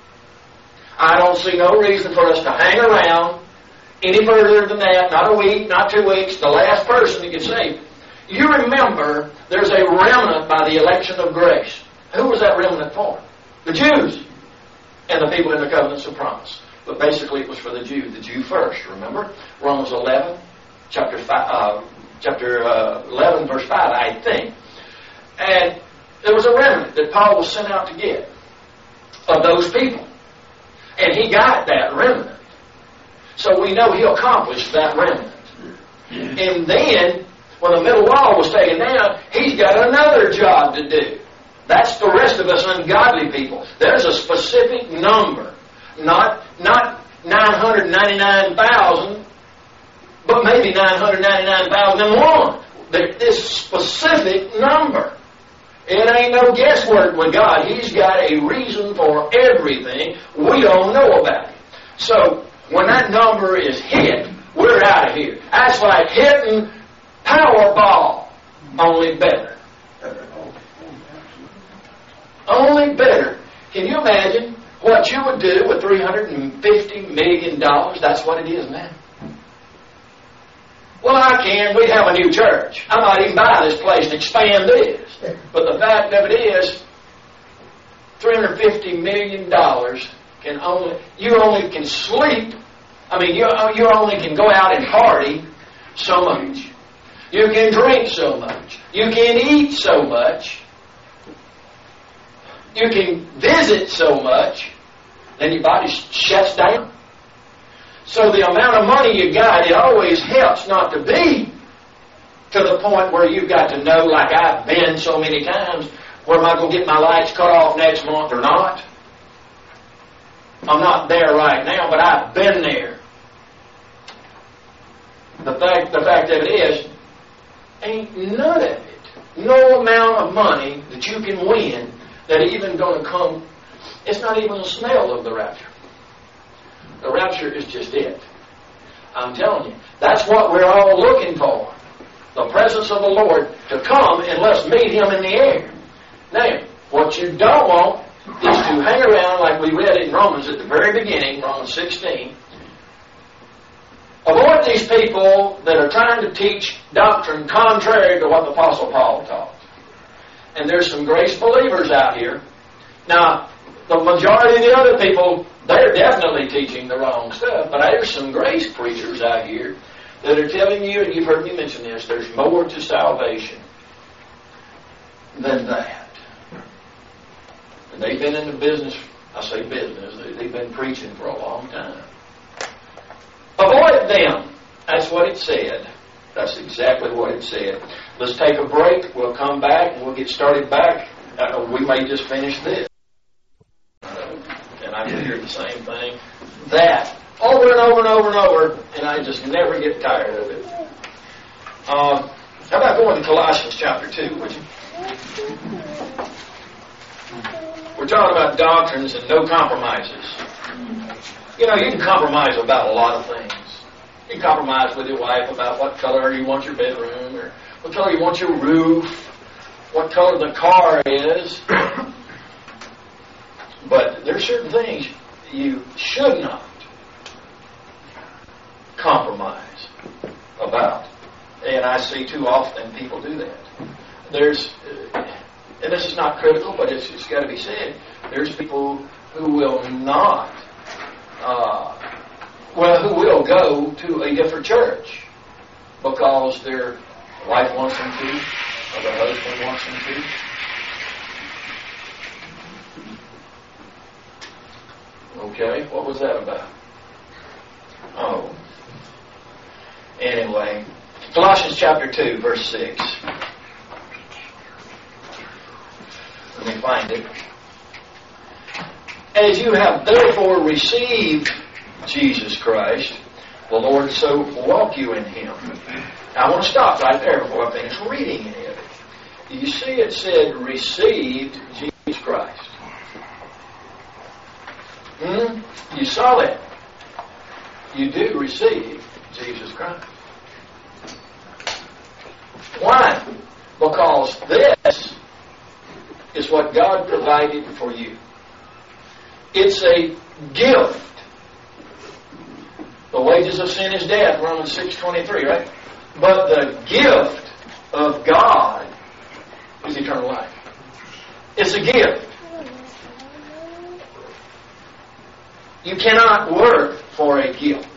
I don't see no reason for us to hang around any further than that. Not a week, not two weeks. The last person to get saved. You remember there's a remnant by the election of grace. Who was that remnant for? The Jews and the people in the covenants of promise. But basically it was for the Jew, the Jew first, remember? Romans eleven, chapter five, uh, chapter uh, eleven, verse five, I think. And there was a remnant that Paul was sent out to get of those people. And he got that remnant. So we know he accomplished that remnant. And then, when the middle wall was taken down, he's got another job to do. That's the rest of us ungodly people. There's a specific number. Not not nine hundred ninety-nine thousand, but maybe nine hundred ninety-nine thousand and one. There's this specific number. It ain't no guesswork with God. He's got a reason for everything. We don't know about it. So, when that number is hit, we're out of here. That's like hitting Powerball, only better. Only better. Can you imagine what you would do with three hundred fifty million dollars? That's what it is now. Well, I can. We have a new church. I might even buy this place and expand this. But the fact of it is, three hundred fifty million dollars can only, you only can sleep, I mean, you, you only can go out and party so much. You can drink so much. You can eat so much. You can visit so much. Then your body shuts down. So the amount of money you got, it always helps not to be to the point where you've got to know, like I've been so many times, where am I going to get my lights cut off next month or not? I'm not there right now, but I've been there. The fact, the fact of it is, ain't none of it, no amount of money that you can win that even going to come, it's not even a smell of the rapture. The rapture is just it. I'm telling you. That's what we're all looking for. The presence of the Lord to come and let's meet Him in the air. Now, what you don't want is to hang around like we read in Romans at the very beginning, Romans sixteen. Avoid these people that are trying to teach doctrine contrary to what the Apostle Paul taught. And there's some grace believers out here. Now, the majority of the other people, they're definitely teaching the wrong stuff. But there's some grace preachers out here that are telling you, and you've heard me mention this, there's more to salvation than that. And they've been in the business, I say business, they've been preaching for a long time. Avoid them. That's what it said. That's exactly what it said. Let's take a break. We'll come back and we'll get started back. Uh, we may just finish this. And I can hear the same thing. That. Over and over and over and over. And I just never get tired of it. Uh, how about going to Colossians chapter two, would you? We're talking about doctrines and no compromises. You know, you can compromise about a lot of things. You can compromise with your wife about what color you want your bedroom, or what color you want your roof, what color the car is. But there are certain things you should not compromise about. And I see too often people do that. There's, and this is not critical, but it's, it's got to be said, there's people who will not Uh, well, who will go to a different church because their wife wants them to, or their husband wants them to. Okay, what was that about? Oh. Anyway, Colossians chapter two, verse six. Let me find it. As you have therefore received Jesus Christ, the Lord, so walk you in Him. Now I want to stop right there before I finish reading any of it. You see it said, received Jesus Christ. Hmm? You saw that. You do receive Jesus Christ. Why? Because this is what God provided for you. It's a gift. The wages of sin is death, Romans six twenty-three, right? But the gift of God is eternal life. It's a gift. You cannot work for a gift.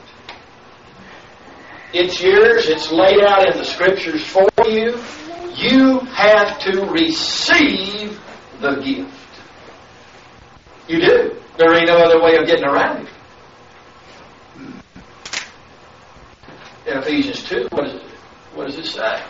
It's yours. It's laid out in the Scriptures for you. You have to receive the gift. You do. There ain't no other way of getting around it. In Ephesians two, what, is it, what does it say?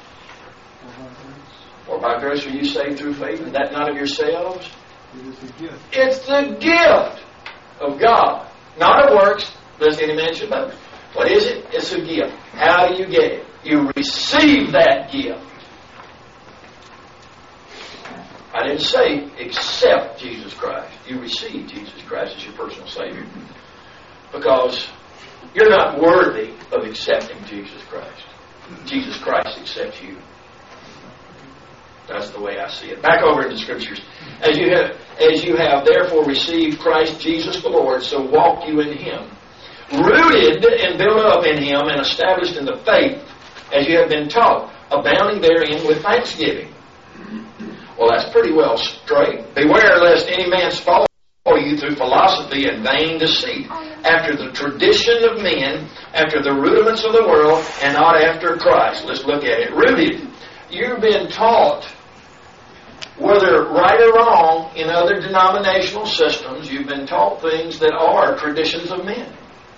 For by grace are you saved through faith, and that not of yourselves. It is a gift. It's the gift of God. Not of works, does any man should boast. What is it? It's a gift. How do you get it? You receive that gift. I didn't say accept Jesus Christ. You receive Jesus Christ as your personal Savior. Because you're not worthy of accepting Jesus Christ. Jesus Christ accepts you. That's the way I see it. Back over in the Scriptures. As you have, as you have therefore received Christ Jesus the Lord, so walk you in Him. Rooted and built up in Him and established in the faith as you have been taught, abounding therein with thanksgiving. Well, that's pretty well straight. Beware lest any man spoil you through philosophy and vain deceit, after the tradition of men, after the rudiments of the world, and not after Christ. Let's look at it. Rooted. You've been taught, whether right or wrong, in other denominational systems, you've been taught things that are traditions of men.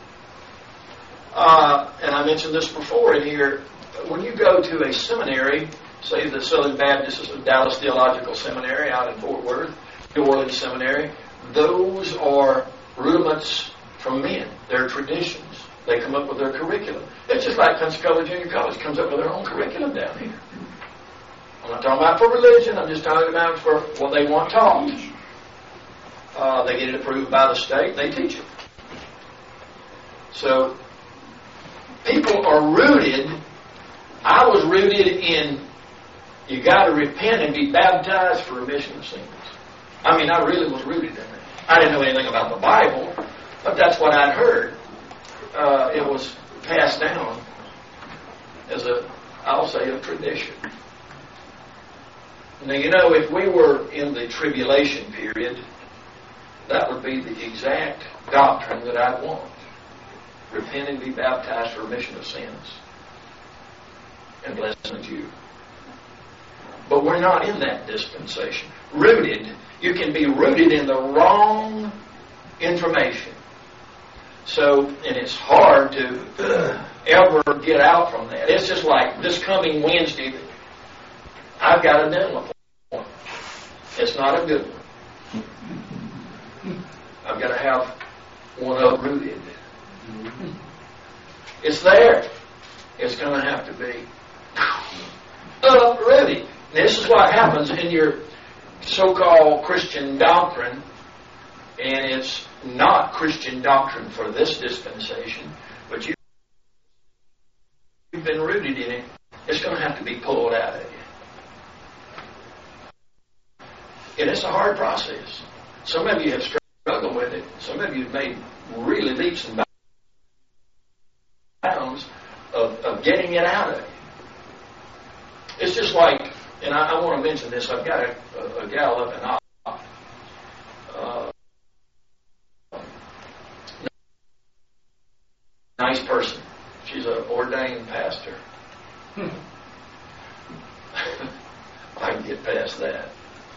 Uh, and I mentioned this before in here. When you go to a seminary, say the Southern Baptist is a Dallas Theological Seminary out in Fort Worth, New Orleans Seminary, those are rudiments from men. They're traditions. They come up with their curriculum. It's just like Pensacola Junior College comes up with their own curriculum down here. I'm not talking about for religion. I'm just talking about for what they want taught. Uh, they get it approved by the state. They teach it. So people are rooted. I was rooted in you got to repent and be baptized for remission of sins. I mean, I really was rooted in that. I didn't know anything about the Bible, but that's what I'd heard. Uh, it was passed down as a, I'll say, a tradition. Now, you know, if we were in the tribulation period, that would be the exact doctrine that I'd want. Repent and be baptized for remission of sins. And blessed you. But we're not in that dispensation. Rooted, you can be rooted in the wrong information. So, and it's hard to uh, ever get out from that. It's just like this coming Wednesday, I've got a dental appointment. It's not a good one. I've got to have one uprooted. It's there. It's going to have to be uprooted. This is what happens in your so-called Christian doctrine, and it's not Christian doctrine for this dispensation, but you, you've been rooted in it. It's going to have to be pulled out of you. And it's a hard process. Some of you have struggled with it. Some of you have made really leaps and bounds of, of getting it out of you. It's just like, and I, I want to mention this, I've got a, a, a gal up in Ottawa. Uh, nice person. She's an ordained pastor. Hmm. I can get past that.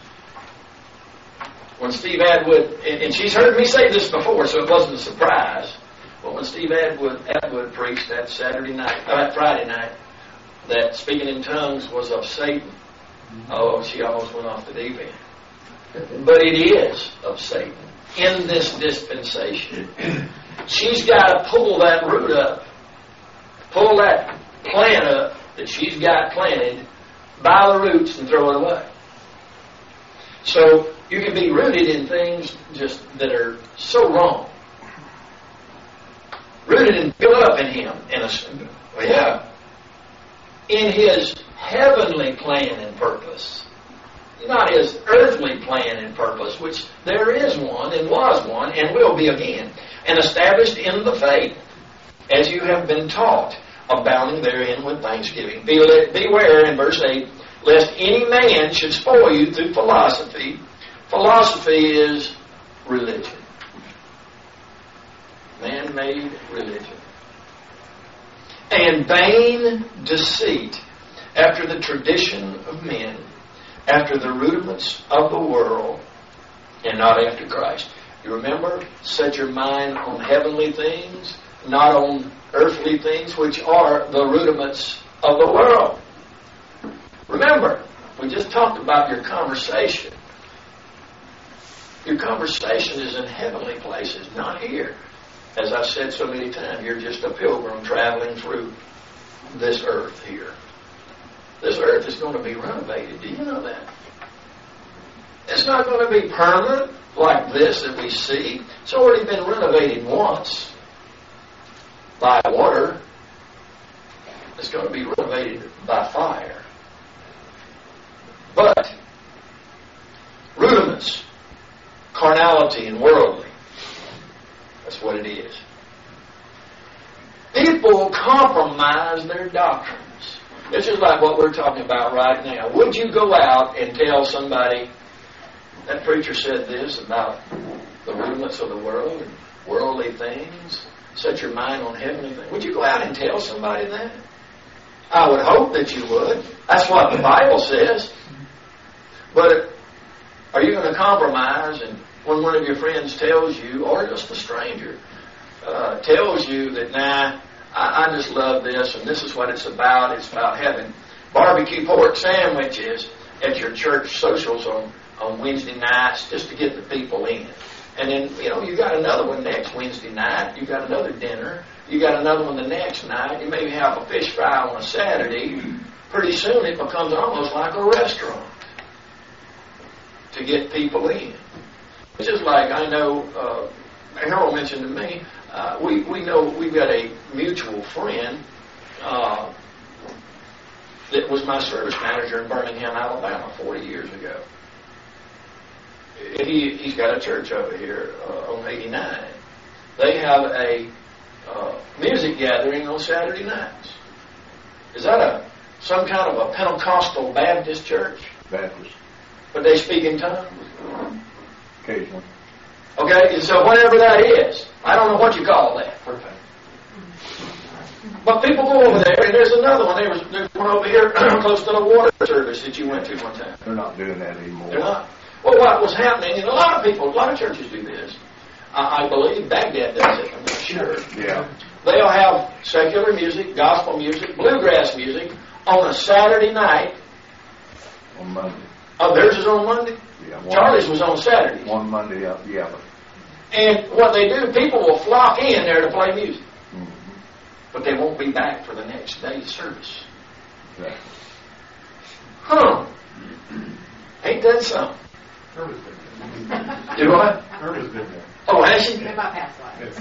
When Steve Atwood, and, and she's heard me say this before, so it wasn't a surprise, but when Steve Atwood, Atwood preached that Saturday night, or that Friday night, that speaking in tongues was of Satan, oh, she almost went off the deep end. But it is of Satan in this dispensation. She's got to pull that root up, pull that plant up that she's got planted by the roots and throw it away. So you can be rooted in things just that are so wrong. Rooted and built up in Him. In a, well, yeah. In His heavenly plan and purpose. Not His earthly plan and purpose, which there is one and was one and will be again. And established in the faith, as you have been taught, abounding therein with thanksgiving. Beware, in verse eight, lest any man should spoil you through philosophy. Philosophy is religion. Man-made religion. And vain deceit, after the tradition of men, after the rudiments of the world, and not after Christ. You remember, set your mind on heavenly things, not on earthly things, which are the rudiments of the world. Remember, we just talked about your conversation. Your conversation is in heavenly places, not here. As I've said so many times, you're just a pilgrim traveling through this earth here. This earth is going to be renovated. Do you know that? it's not going to be permanent like this that we see. It's already been renovated once by water. It's going to be renovated by fire. But rudiments, carnality and worldly, that's what it is. People compromise their doctrines. It's just like what we're talking about right now. Would you go out and tell somebody, that preacher said this about the rudiments of the world and worldly things, set your mind on heavenly things? Would you go out and tell somebody that? I would hope that you would. That's what the Bible says. But are you going to compromise, and when one of your friends tells you, or just a stranger, uh, tells you that, nah, I, I just love this, and this is what it's about. It's about having barbecue pork sandwiches at your church socials on, on Wednesday nights just to get the people in. And then, you know, you got another one next Wednesday night. You got another dinner. You got another one the next night. You maybe have a fish fry on a Saturday. Pretty soon it becomes almost like a restaurant to get people in. It's just like, I know, uh, Harold mentioned to me, uh, we, we know we've got a mutual friend uh, that was my service manager in Birmingham, Alabama, forty years ago. He, he's got a church over here uh, on eighty-nine. They have a uh, music gathering on Saturday nights. Is that a some kind of a Pentecostal Baptist church? Baptist. But they speak in tongues? Occasionally. Okay, and so whatever that is, I don't know what you call that. Perfect. But people go over there, and there's another one. There was, there's one over here close to the water service that you went to one time. They're not doing that anymore. They're not. Well, what was happening, and a lot of people, a lot of churches do this. I, I believe Baghdad does it, I'm not sure. Yeah. They'll have secular music, gospel music, bluegrass music on a Saturday night. On Monday. Oh, theirs is on Monday? Yeah. One, Charlie's was on Saturday. One Monday, uh, yeah. And what they do, people will flock in there to play music. Mm-hmm. But they won't be back for the next day's service. Exactly. Huh. Ain't that something? Herbert's been there. Do what? Herbert's been there. Oh, has she? In my past life.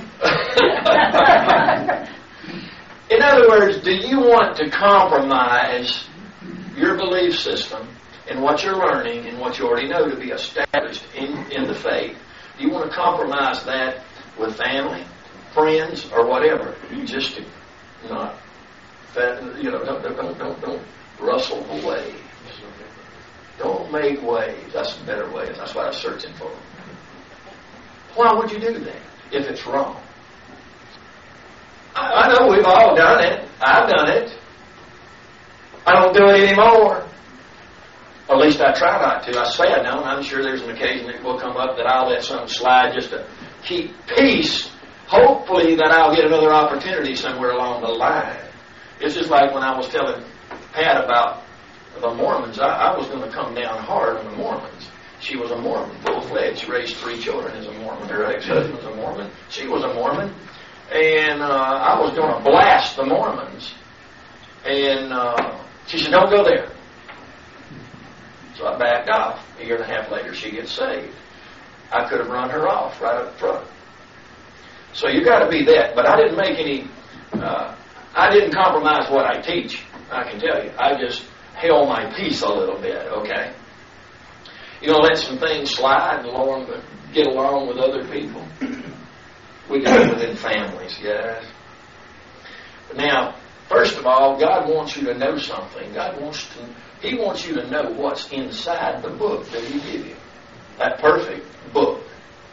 In other words, do you want to compromise your belief system and what you're learning and what you already know to be established in, in the faith? Do you want to compromise that with family, friends, or whatever, just to not, you know, don't, don't, don't, don't rustle the waves. Don't make waves. That's a better way. That's what I was searching for. Why would you do that if it's wrong? I, I know we've all done it. I've done it. I don't do it anymore. Or at least I try not to. I say I don't. I'm sure there's an occasion that will come up that I'll let something slide just to keep peace. Hopefully that I'll get another opportunity somewhere along the line. It's just like when I was telling Pat about the Mormons. I, I was going to come down hard on the Mormons. She was a Mormon, full-fledged. She raised three children as a Mormon. Her ex-husband was a Mormon. She was a Mormon. And uh, I was going to blast the Mormons. And uh, she said, don't go there. So I backed off. A year and a half later, she gets saved. I could have run her off right up front. So you got to be that. But I didn't make any, uh, I didn't compromise what I teach, I can tell you. I just held my peace a little bit, okay? You know, let some things slide and along, get along with other people. We do it within families, yes. But now, first of all, God wants you to know something. God wants to, He wants you to know what's inside the book that He gave you. That perfect book.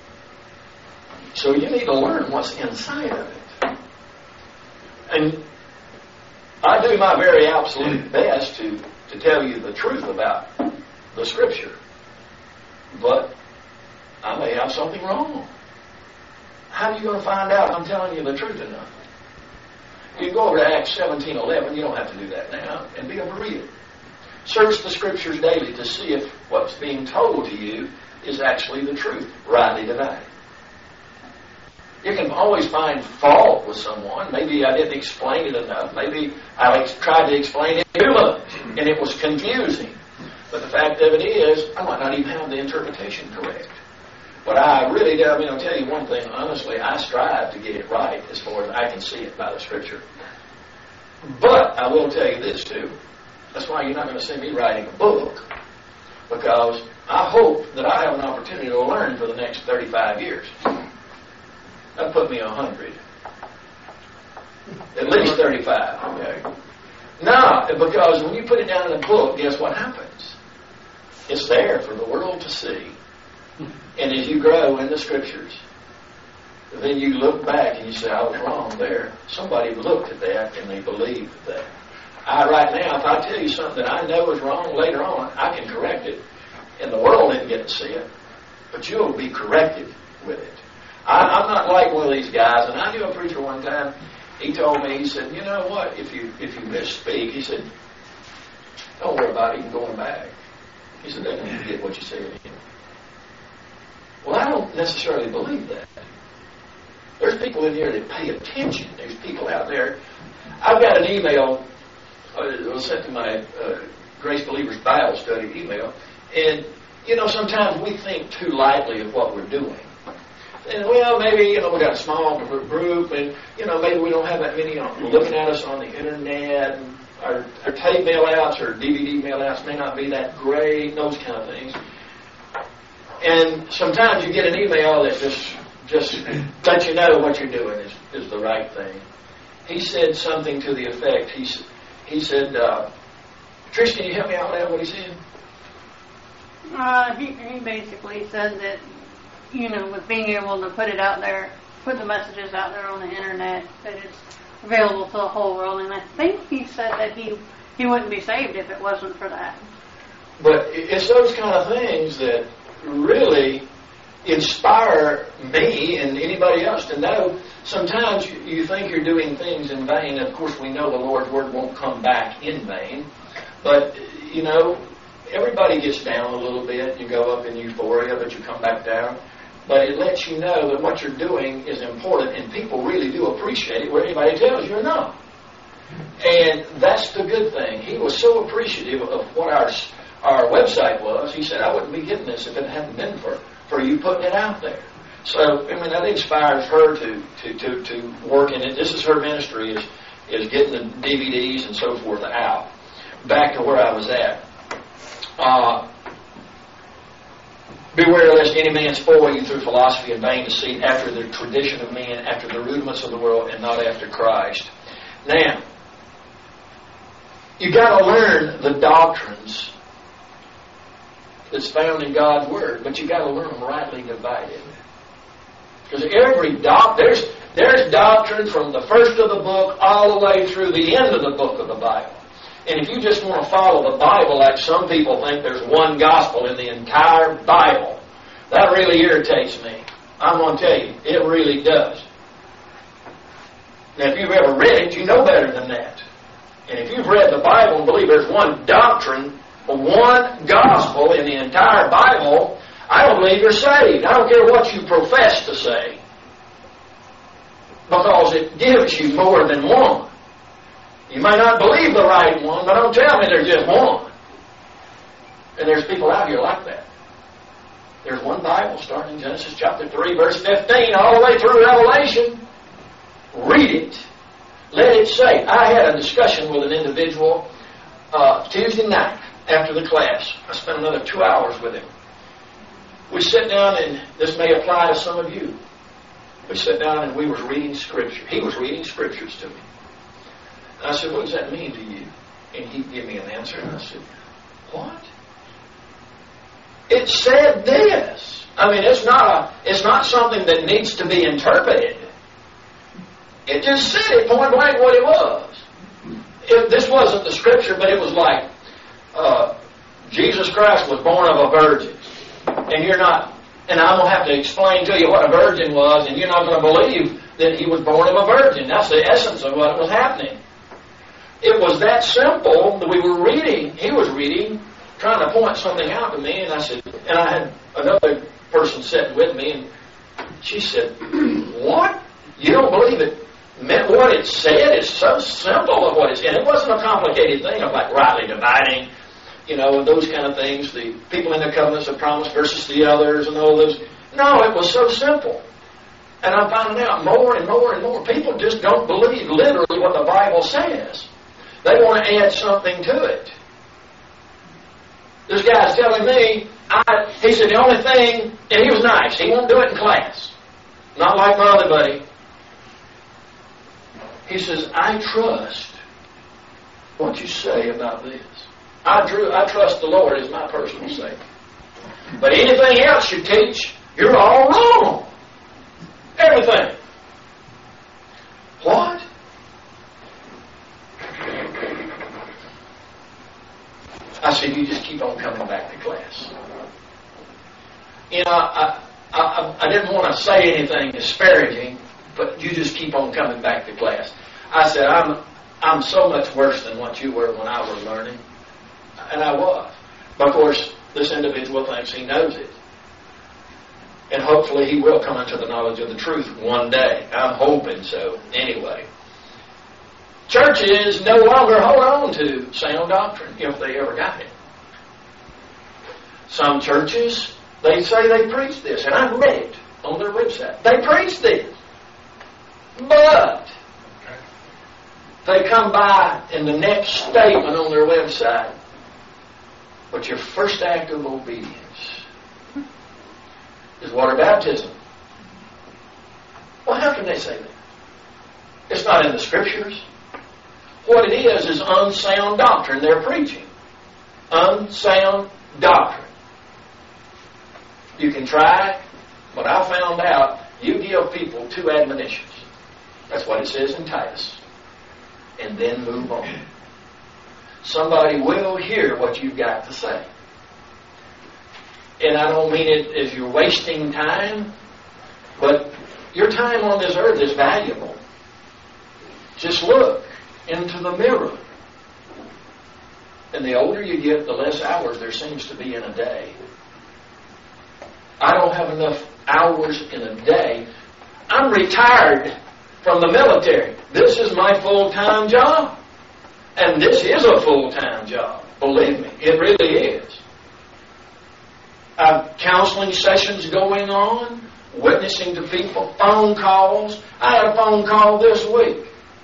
So you need to learn what's inside of it. And I do my very absolute best to, to tell you the truth about the Scripture. But I may have something wrong. How are you going to find out if I'm telling you the truth or not? You can go over to Acts seventeen eleven. You don't have to do that now. And be able to read it. Search the Scriptures daily to see if what's being told to you is actually the truth. Rightly divided. You can always find fault with someone. Maybe I didn't explain it enough. Maybe I tried to explain it too much, and it was confusing. But the fact of it is, I might not even have the interpretation correct. But I really do. I mean, I'll tell you one thing. Honestly, I strive to get it right as far as I can see it by the Scripture. But I will tell you this, too. That's why you're not going to see me writing a book. Because I hope that I have an opportunity to learn for the next thirty-five years. That'd put me a hundred. At least thirty-five, okay? No, because when you put it down in a book, guess what happens? It's there for the world to see. And as you grow in the Scriptures, then you look back and you say, I was wrong there. Somebody looked at that and they believed that. I, right now, if I tell you something that I know is wrong later on, I can correct it. And the world didn't get to see it. But you'll be corrected with it. I, I'm not like one of these guys, and I knew a preacher one time. He told me, he said, you know what, if you if you misspeak, he said, don't worry about even going back. He said, they don't get what you say again. Well, I don't necessarily believe that. There's people in here that pay attention. There's people out there. I've got an email, uh, it was sent to my uh, Grace Believers Bible Study email, and, you know, sometimes we think too lightly of what we're doing. And, well, maybe, you know, we got a small group, and, you know, maybe we don't have that many looking at us on the Internet. And our, our tape mail-outs or D V D mail-outs may not be that great, those kind of things. And sometimes you get an email that just just lets you know what you're doing is, is the right thing. He said something to the effect, he, he said, uh, Trish, can you help me out with that, what he said? Uh, he, he basically said that, you know, with being able to put it out there, put the messages out there on the Internet, that it's available to the whole world. And I think he said that he, he wouldn't be saved if it wasn't for that. But it's those kind of things that really inspire me and anybody else to know. Sometimes you think you're doing things in vain. Of course, we know the Lord's Word won't come back in vain. But, you know, everybody gets down a little bit. You go up in euphoria, but you come back down. But it lets you know that what you're doing is important, and people really do appreciate it, where anybody tells you or not. And that's the good thing. He was so appreciative of what our our website was. He said, I wouldn't be getting this if it hadn't been for, for you putting it out there. So, I mean, that inspires her to, to, to, to work in it. This is her ministry, is, is getting the D V Ds and so forth out. Back to where I was at. Uh, Beware lest any man spoil you through philosophy and vain deceit, after the tradition of men, after the rudiments of the world, and not after Christ. Now, you got to learn the doctrines that's found in God's Word, but you got to learn them rightly divided. Because every doc, there's there's doctrine from the first of the book all the way through the end of the book of the Bible. And if you just want to follow the Bible like some people think there's one gospel in the entire Bible, that really irritates me. I'm going to tell you, it really does. Now, if you've ever read it, you know better than that. And if you've read the Bible and believe there's one doctrine, one gospel in the entire Bible, I don't believe you're saved. I don't care what you profess to say. Because it gives you more than one. You may not believe the right one, but don't tell me there's just one. And there's people out here like that. There's one Bible starting in Genesis chapter three, verse fifteen, all the way through Revelation. Read it. Let it say. I had a discussion with an individual uh, Tuesday night after the class. I spent another two hours with him. We sat down, and this may apply to some of you. We sat down and we were reading Scripture. He was reading Scriptures to me. And I said, what does that mean to you? And he gave me an answer, and I said, what? It said this. I mean, it's not a, it's not something that needs to be interpreted. It just said it point blank what it was. If this wasn't the Scripture, but it was like, uh, Jesus Christ was born of a virgin. And you're not, and I'm going to have to explain to you what a virgin was, and you're not going to believe that he was born of a virgin. That's the essence of what was happening. It was that simple that we were reading. He was reading, trying to point something out to me, and I said, and I had another person sitting with me, and she said, what? You don't believe it meant what it said? It's so simple of what it said. And it wasn't a complicated thing of like rightly dividing. you know, and those kind of things, the people in the covenants of promise versus the others and all those. No, it was so simple. And I'm finding out more and more and more people just don't believe literally what the Bible says. They want to add something to it. This guy's telling me, I, he said the only thing, and he was nice, he won't do it in class. Not like my other buddy. He says, I trust what you say about this. I, drew, I trust the Lord as my personal Savior. But anything else you teach, you're all wrong. Everything. What? I said, you just keep on coming back to class. You know, I, I, I didn't want to say anything disparaging, but you just keep on coming back to class. I said, I'm, I'm so much worse than what you were when I was learning. And I was. But of course, this individual thinks he knows it. And hopefully he will come into the knowledge of the truth one day. I'm hoping so, anyway. Churches no longer hold on to sound doctrine, if they ever got it. Some churches, they say they preach this, and I've read it on their website. They preach this. But they come by in the next statement on their website, but your first act of obedience is water baptism. Well, how can they say that? It's not in the Scriptures. What it is is unsound doctrine they're preaching. Unsound doctrine. You can try, but I found out you give people two admonitions. That's what it says in Titus. And then move on. Somebody will hear what you've got to say. And I don't mean it as you're wasting time, but your time on this earth is valuable. Just look into the mirror. And the older you get, the less hours there seems to be in a day. I don't have enough hours in a day. I'm retired from the military. This is my full-time job. And this is a full-time job. Believe me, it really is. I have counseling sessions going on, witnessing to people, phone calls. I had a phone call this week.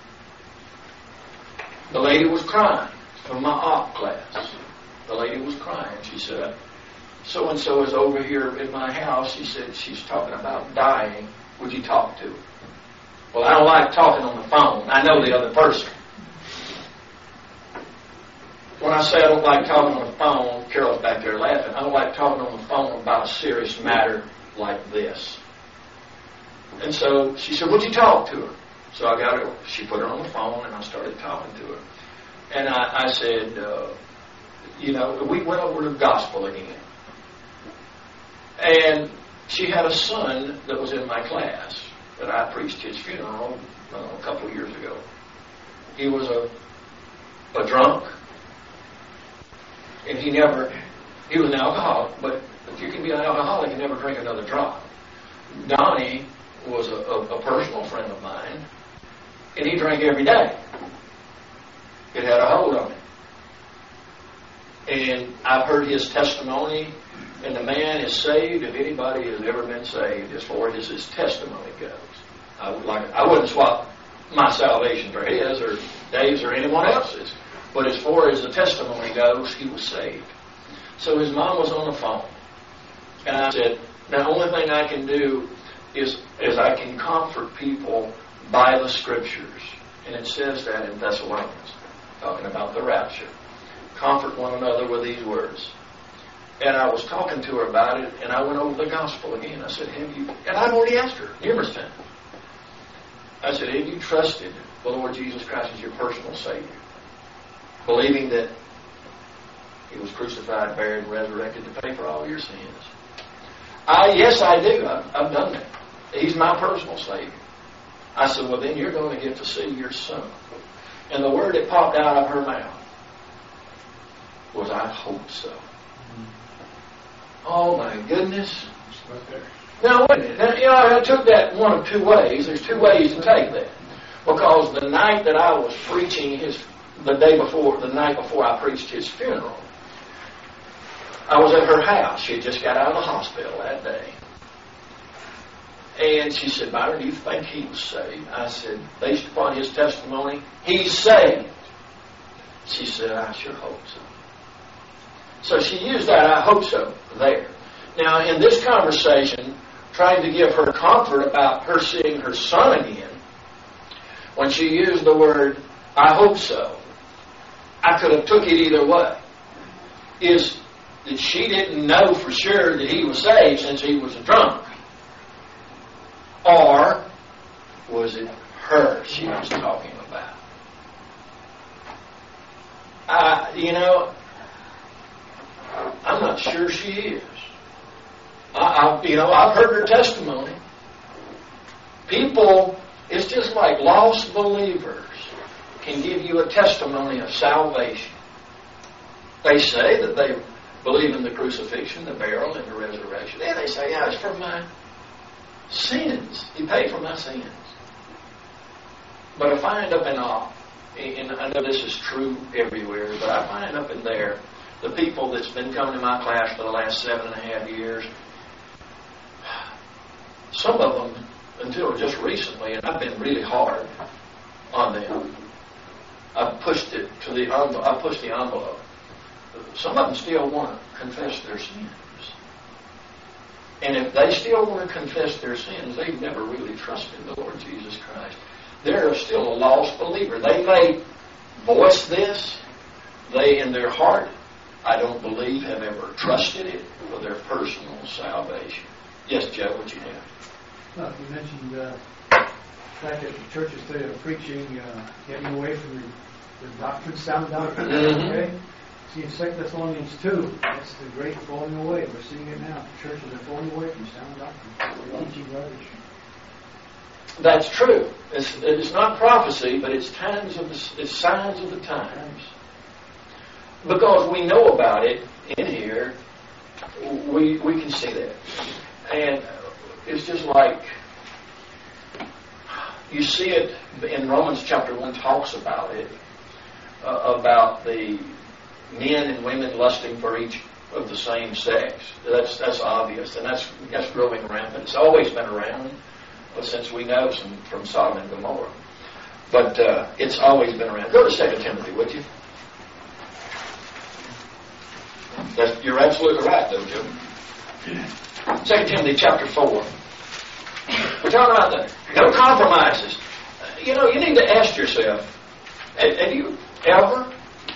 The lady was crying from my op class. The lady was crying. She said, so-and-so is over here in my house. She said she's talking about dying. Would you talk to her? Well, I don't like talking on the phone. I know the other person. When I say I don't like talking on the phone, Carol's back there laughing. I don't like talking on the phone about a serious matter like this. And so she said, would you talk to her? So I got her, she put her on the phone, and I started talking to her. And I, I said, uh, you know, we went over the gospel again. And she had a son that was in my class that I preached his funeral uh, a couple of years ago. He was a, a drunk. And he never, he was an alcoholic, but if you can be an alcoholic and never drink another drop. Donnie was a, a, a personal friend of mine, and he drank every day. It had a hold on him. And I've heard his testimony, and the man is saved if anybody has ever been saved as far as his testimony goes. I would like, I wouldn't swap my salvation for his or Dave's or anyone else's. But as far as the testimony goes, he was saved. So his mom was on the phone. And I said, the only thing I can do is, is I can comfort people by the Scriptures. And it says that in Thessalonians, talking about the rapture. Comfort one another with these words. And I was talking to her about it, and I went over the gospel again. I said, have you, and I've already asked her numerous times. I said, have you trusted the Lord Jesus Christ as your personal Savior? Believing that He was crucified, buried, and resurrected to pay for all your sins. I, yes, I do. I've, I've done that. He's my personal Savior. I said, well, then you're going to get to see your Son. And the word that popped out of her mouth was, I hope so. Oh, my goodness. Now, wait a minute. Now, you know, I took that one of two ways. There's two ways to take that. Because the night that I was preaching his, the day before, the night before I preached his funeral, I was at her house. She had just got out of the hospital that day. And she said, Byron, do you think he was saved? I said, based upon his testimony, he's saved. She said, I sure hope so. So she used that, I hope so, there. Now, in this conversation, trying to give her comfort about her seeing her son again, when she used the word, I hope so, I could have took it either way. Is that she didn't know for sure that he was saved since he was a drunk. Or was it her she was talking about? I, you know, I'm not sure she is. I, I, you know, I've heard her testimony. People, it's just like lost believers can give you a testimony of salvation. They say that they believe in the crucifixion, the burial, and the resurrection. And they say, yeah, it's for my sins. He paid for my sins. But I find up in all, and I know this is true everywhere, but I find up in there, the people that's been coming to my class for the last seven and a half years, some of them, until just recently, and I've been really hard on them, I've pushed it to the envelope, I pushed the envelope. Some of them still want to confess their sins. And if they still want to confess their sins, they've never really trusted the Lord Jesus Christ. They're still a lost believer. They may voice this. They, in their heart, I don't believe, have ever trusted it for their personal salvation. Yes, Joe, what you have? Well, you mentioned uh, the fact that the churches today are preaching, uh, getting away from the, the doctrine, sound doctrine. Mm-hmm. Okay? See, in Second Thessalonians two, that's the great falling away. We're seeing it now. The churches are falling away from sound doctrine. They're teaching garbage. That's true. It's, it's not prophecy, but it's times of the, it's signs of the times. Because we know about it in here, we we can see that. And it's just like, you see it in Romans chapter one, talks about it, uh, about the men and women lusting for each of the same sex. That's that's obvious, and that's that's growing rampant. It's always been around, but since we know some from Sodom and Gomorrah. But uh, it's always been around. Go to Second Timothy, would you? That's, you're absolutely right, though, Joe. Second Timothy chapter four. We're talking about the no compromises. You know, you need to ask yourself, have, have you ever,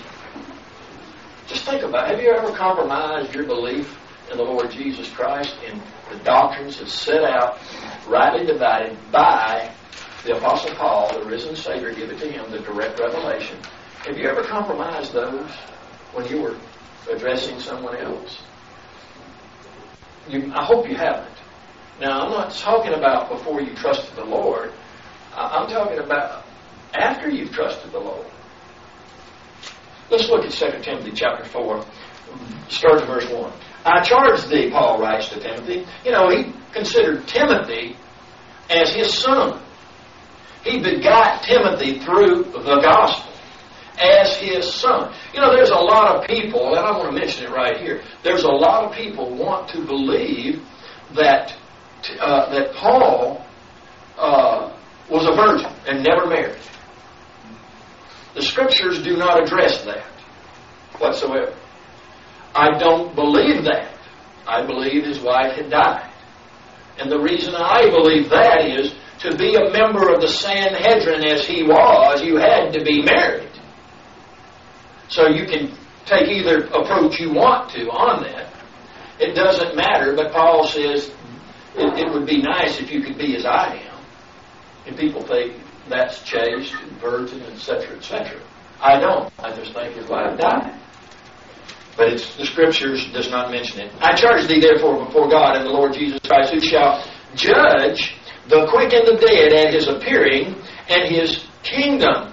just think about it, have you ever compromised your belief in the Lord Jesus Christ in the doctrines that's set out, rightly divided by the Apostle Paul, the risen Savior, give it to him, the direct revelation? Have you ever compromised those when you were addressing someone else? You, I hope you haven't. Now, I'm not talking about before you trusted the Lord. I'm talking about after you've trusted the Lord. Let's look at Second Timothy chapter four, start at verse one. I charge thee, Paul writes to Timothy. You know, he considered Timothy as his son. He begot Timothy through the gospel as his son. You know, there's a lot of people, and I want to mention it right here, there's a lot of people want to believe that uh, that Paul uh, was a virgin and never married. The Scriptures do not address that whatsoever. I don't believe that. I believe his wife had died. And the reason I believe that is, to be a member of the Sanhedrin as he was, you had to be married. So you can take either approach you want to on that. It doesn't matter, but Paul says it, it would be nice if you could be as I am. And people think that's chaste and virgin, et cetera, et cetera. I don't. I just think his wife died. But it's, the Scriptures does not mention it. I charge thee therefore before God and the Lord Jesus Christ, who shall judge the quick and the dead at his appearing and his kingdom.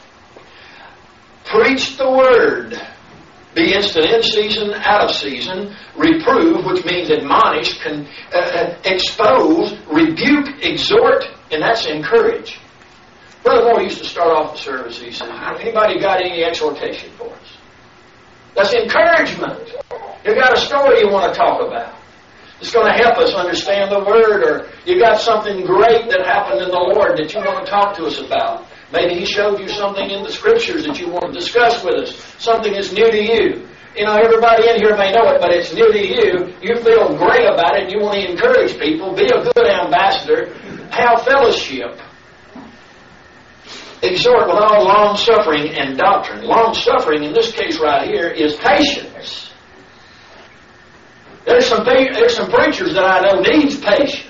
Preach the word. Be instant in season, out of season. Reprove, which means admonish, con, uh, expose, rebuke, exhort, and that's encourage. Brother Moore used to start off the service, he said, anybody got any exhortation for us? That's encouragement. You got a story you want to talk about. It's going to help us understand the Word, or you got something great that happened in the Lord that you want to talk to us about. Maybe He showed you something in the Scriptures that you want to discuss with us. Something that's new to you. You know, everybody in here may know it, but it's new to you. You feel great about it, and you want to encourage people. Be a good ambassador. Have fellowship. Exhort with all long-suffering and doctrine. Long-suffering, in this case right here, is patience. There's some, there's some preachers that I know needs patience.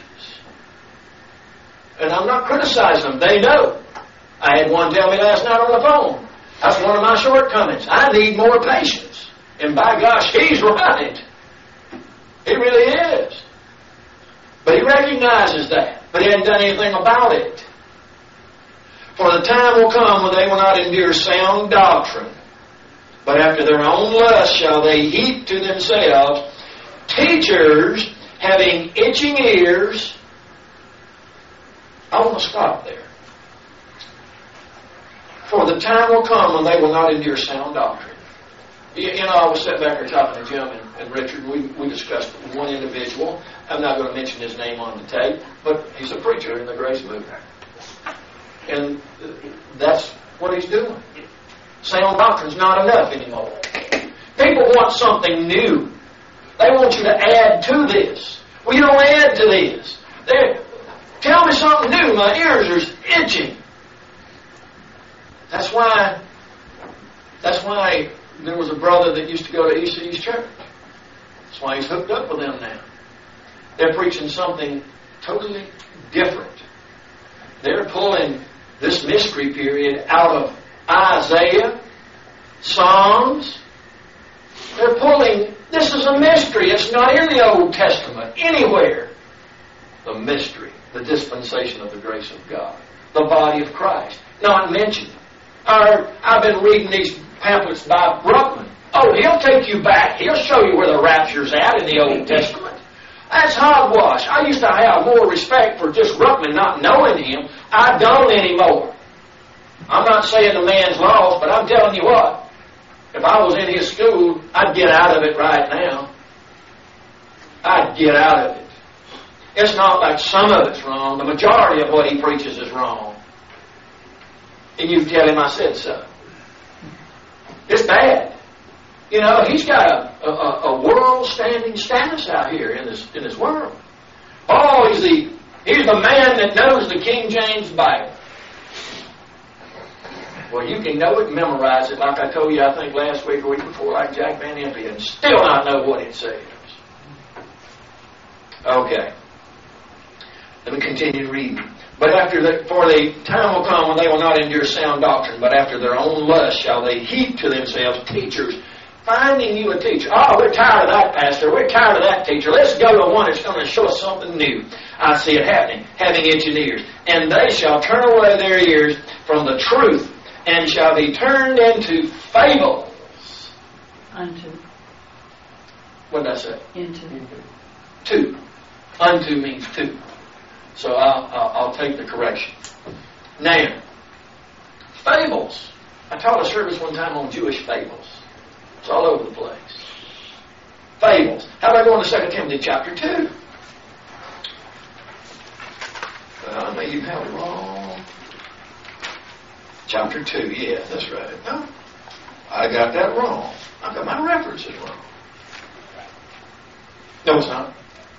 And I'm not criticizing them. They know. I had one tell me last night on the phone. That's one of my shortcomings. I need more patience. And by gosh, he's right. He really is. But he recognizes that. But he hasn't done anything about it. For the time will come when they will not endure sound doctrine, but after their own lust shall they heap to themselves teachers having itching ears. I want to stop there. For the time will come when they will not endure sound doctrine. You, you know, I was sitting back there talking to Jim and, and Richard. We, we discussed one individual. I'm not going to mention his name on the tape, but he's a preacher in the Grace Movement. And that's what he's doing. Sound doctrine's not enough anymore. People want something new. They want you to add to this. Well, you don't add to this. They're, tell me something new. My ears are itching. That's why. That's why there was a brother that used to go to E C E's church. That's why he's hooked up with them now. They're preaching something totally different. They're pulling this mystery period out of Isaiah, Psalms. They're pulling, this is a mystery. It's not in the Old Testament anywhere. The mystery, the dispensation of the grace of God, the body of Christ, not mentioned. Or, I've been reading these pamphlets by Ruckman. Oh, he'll take you back. He'll show you where the rapture's at in the Old Testament. That's hogwash. I used to have more respect for just Ruckman, not knowing him. I don't anymore. I'm not saying the man's lost, but I'm telling you what. If I was in his school, I'd get out of it right now. I'd get out of it. It's not like some of it's wrong. The majority of what he preaches is wrong. And you tell him I said so. It's bad. You know, he's got a, a, a world-standing status out here in this in this world. Oh, he's the he's the man that knows the King James Bible. Well, you can know it and memorize it, like I told you, I think last week or week before, like Jack Van Impe, and still not know what it says. Okay. Let me continue reading. But after the, for the time will come when they will not endure sound doctrine, but after their own lust shall they heap to themselves teachers, finding you a teacher. Oh, we're tired of that pastor. We're tired of that teacher. Let's go to one that's going to show us something new. I see it happening, having itching ears. And they shall turn away their ears from the truth, and shall be turned into fables. Unto. What did I say? Into. To. Unto means to. So I'll, I'll, I'll take the correction. Now, fables. I taught a service one time on Jewish fables. It's all over the place. Fables. How about going to Second Timothy chapter two? Uh, I may you have it wrong. Chapter two, yeah, that's right. No, I got that wrong. I got my references wrong. No, it's not.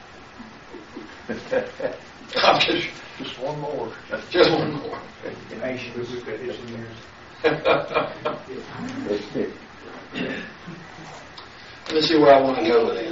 I'm just, Just one more. just one more. Patience with the itching ears. Let me see where I want to go with it.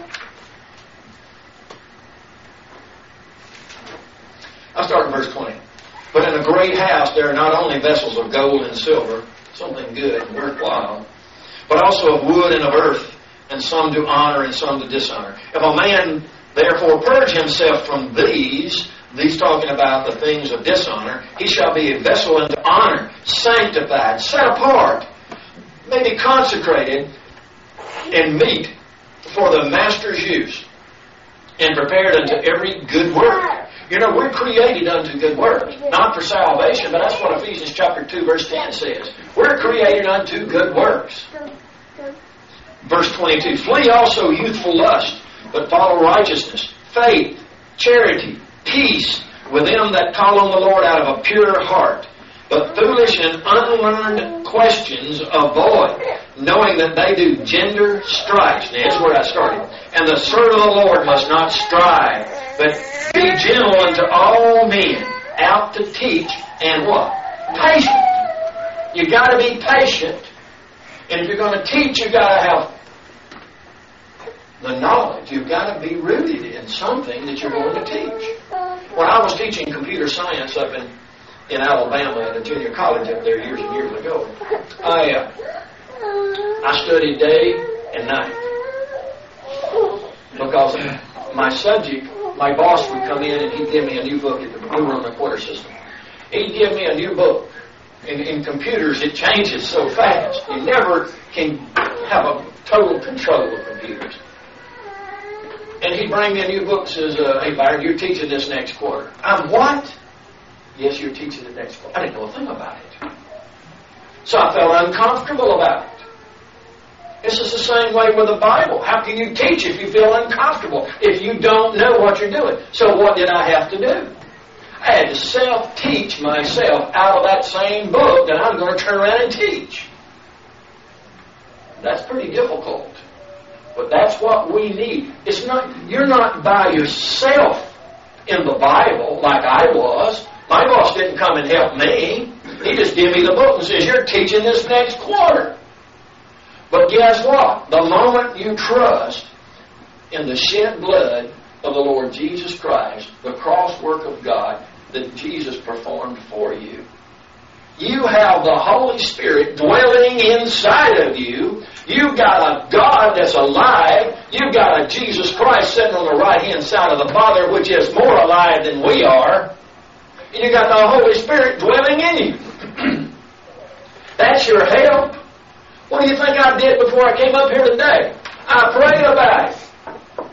I'll start in verse twenty. But in a great house there are not only vessels of gold and silver, something good and worthwhile, but also of wood and of earth, and some to honor and some to dishonor. If a man therefore purge himself from these, these talking about the things of dishonor, he shall be a vessel unto honor, sanctified, set apart, maybe consecrated, and meet for the master's use, and prepared unto every good work. You know, we're created unto good works, not for salvation, but that's what Ephesians chapter two verse ten says. We're created unto good works. Verse twenty-two, flee also youthful lust, but follow righteousness, faith, charity, peace, with them that call on the Lord out of a pure heart. But foolish and unlearned questions avoid, knowing that they do gender strife. Now, here's where I started. And the servant of the Lord must not strive, but be gentle unto all men, out to teach, and what? Patient. You got to be patient. And if you're going to teach, you've got to have the knowledge. You've got to be rooted in something that you're going to teach. When I was teaching computer science up in, in Alabama at a junior college up there years and years ago, I, uh, I studied day and night. Because my subject, my boss would come in and he'd give me a new book. At the, we were on the quarter system. He'd give me a new book. In, in computers, it changes so fast. You never can have a total control of computers. And he'd bring me a new book and says, uh, hey, Byron, you're teaching this next quarter. I'm what? Yes, you're teaching it next quarter. I didn't know a thing about it. So I felt uncomfortable about it. This is the same way with the Bible. How can you teach if you feel uncomfortable, if you don't know what you're doing? So what did I have to do? I had to self-teach myself out of that same book that I'm going to turn around and teach. That's pretty difficult. But that's what we need. It's not, you're not by yourself in the Bible like I was. My boss didn't come and help me. He just gave me the book and says, you're teaching this next quarter. But guess what? The moment you trust in the shed blood of the Lord Jesus Christ, the cross work of God that Jesus performed for you, you have the Holy Spirit dwelling inside of you. You've got a God that's alive. You've got a Jesus Christ sitting on the right-hand side of the Father, which is more alive than we are. And you've got the Holy Spirit dwelling in you. That's your help. What do you think I did before I came up here today? I prayed about it.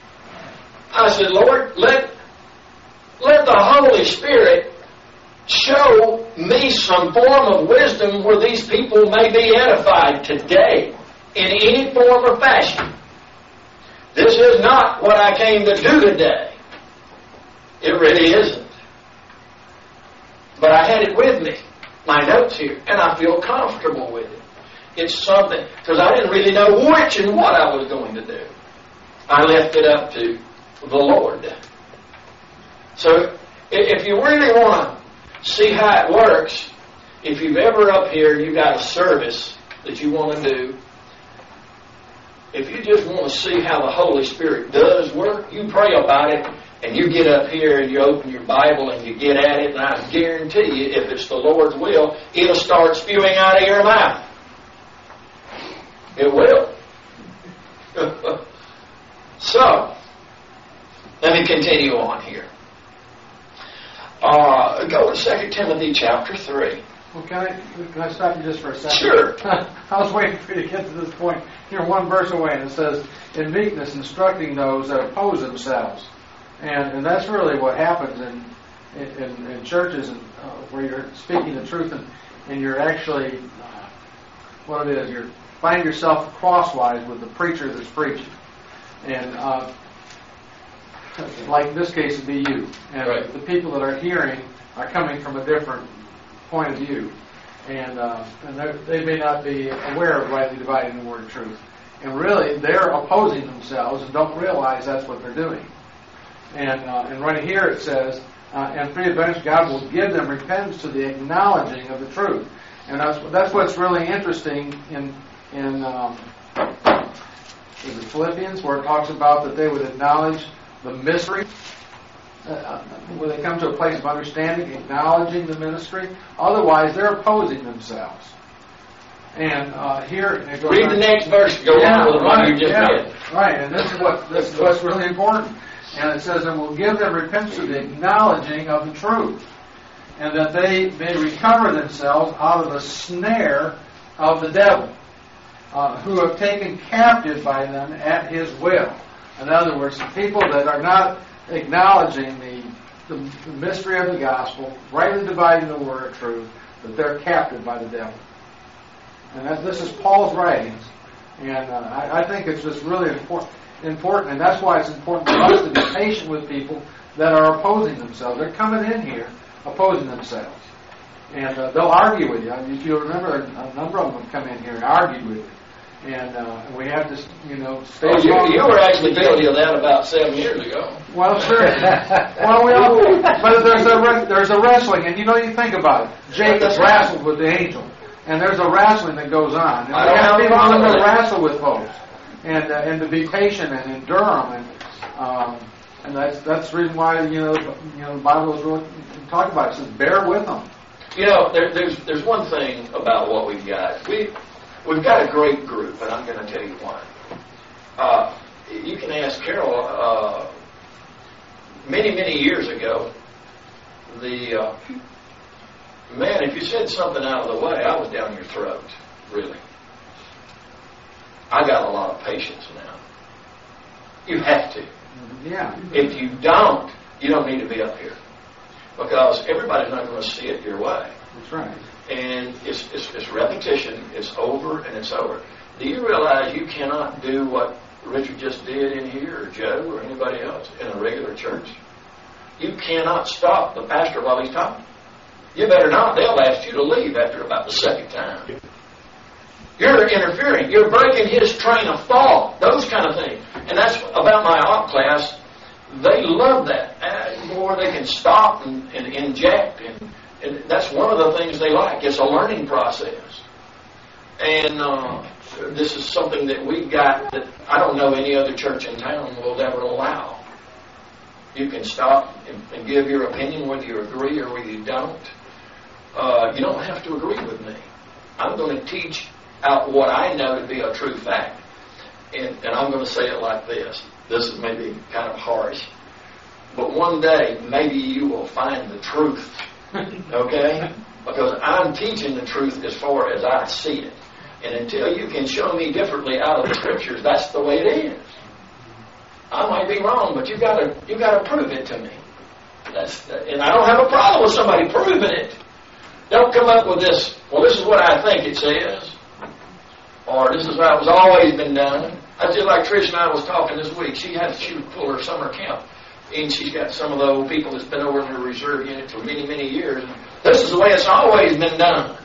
I said, Lord, let, let the Holy Spirit show me some form of wisdom where these people may be edified today in any form or fashion. This is not what I came to do today. It really isn't. But I had it with me, my notes here, and I feel comfortable with it. It's something, because I didn't really know which and what I was going to do. I left it up to the Lord. So if you really want to see how it works, if you've ever up here, you've got a service that you want to do, if you just want to see how the Holy Spirit does work, you pray about it, and you get up here and you open your Bible and you get at it, and I guarantee you, if it's the Lord's will, it'll start spewing out of your mouth. It will. So, let me continue on here. Uh, go to Second Timothy chapter three. Well, can I, can I stop you just for a second? Sure. I was waiting for you to get to this point. You're one verse away, and it says, in meekness instructing those that oppose themselves. And and that's really what happens in in, in churches and, uh, where you're speaking the truth and, and you're actually, uh, what it is, you're find yourself crosswise with the preacher that's preaching. And uh, like in this case, it'd be you. And right. The people that are hearing are coming from a different point of view. And, uh, and they may not be aware of rightly dividing the word of truth. And really, they're opposing themselves and don't realize that's what they're doing. And, uh, and right here it says, uh, and preadventure God will give them repentance to the acknowledging of the truth. And that's, that's what's really interesting in in um, is it Philippians, where it talks about that they would acknowledge the mystery, uh, when they come to a place of understanding, acknowledging the ministry. Otherwise, they're opposing themselves. And uh, here, it goes read on. the next verse. Go yeah, on with the right, one you just yeah, read. Right, and this is what this is what's really important. And it says, "And will give them repentance to the acknowledging of the truth, and that they may recover themselves out of the snare of the devil, uh, who have taken captive by them at his will." In other words, the people that are not acknowledging the, the, the mystery of the gospel, rightly dividing the word of truth, that they're captive by the devil. And that, this is Paul's writings. And uh, I, I think it's just really important, important, and that's why it's important for us to be patient with people that are opposing themselves. They're coming in here opposing themselves. And uh, they'll argue with you. I mean, if you remember, a number of them come in here and argue with you. And uh, we have to, you know, stay Oh, you, strong. you were actually guilty of that about seven years ago. Well, sure. Well, we all, but there's a re- there's a wrestling, and you know, you think about it. Jacob wrestled with the angel, and there's a wrestling that goes on. And I we don't have have a people problem to with it. wrestle with folks, and uh, and to be patient and endure them, and um, and that's that's the reason why you know you know the Bible is really talking about it. It says bear with them. You know, there, there's there's one thing about what we've got. We we've got a great group, and I'm going to tell you why. Uh, you can ask Carol. Uh, many many years ago, the uh, man, if you said something out of the way, I was down your throat. Really, I got a lot of patience now. You have to. Yeah. If you don't, you don't need to be up here, because everybody's not going to see it your way. That's right. And it's, it's, it's repetition. It's over and it's over. Do you realize you cannot do what Richard just did in here, or Joe, or anybody else in a regular church? You cannot stop the pastor while he's talking. You better not. They'll ask you to leave after about the second time. You're interfering. You're breaking his train of thought. Those kind of things. And that's about my op class. They love that. Uh, more they can stop and, and inject. And, and that's one of the things they like. It's a learning process. And uh, this is something that we've got that I don't know any other church in town will ever allow. You can stop and, and give your opinion whether you agree or whether you don't. Uh, you don't have to agree with me. I'm going to teach out what I know to be a true fact. And, and I'm going to say it like this. This is maybe kind of harsh. But one day, maybe you will find the truth. Okay? Because I'm teaching the truth as far as I see it. And until you can show me differently out of the Scriptures, that's the way it is. I might be wrong, but you got to you got to prove it to me. That's and I don't have a problem with somebody proving it. Don't come up with this. Well, this is what I think it says, or this is how it's always been done. I just like Trish and I was talking this week. She had she would pull her summer camp, and she's got some of the old people that's been over in her reserve unit for many many years. This is the way it's always been done.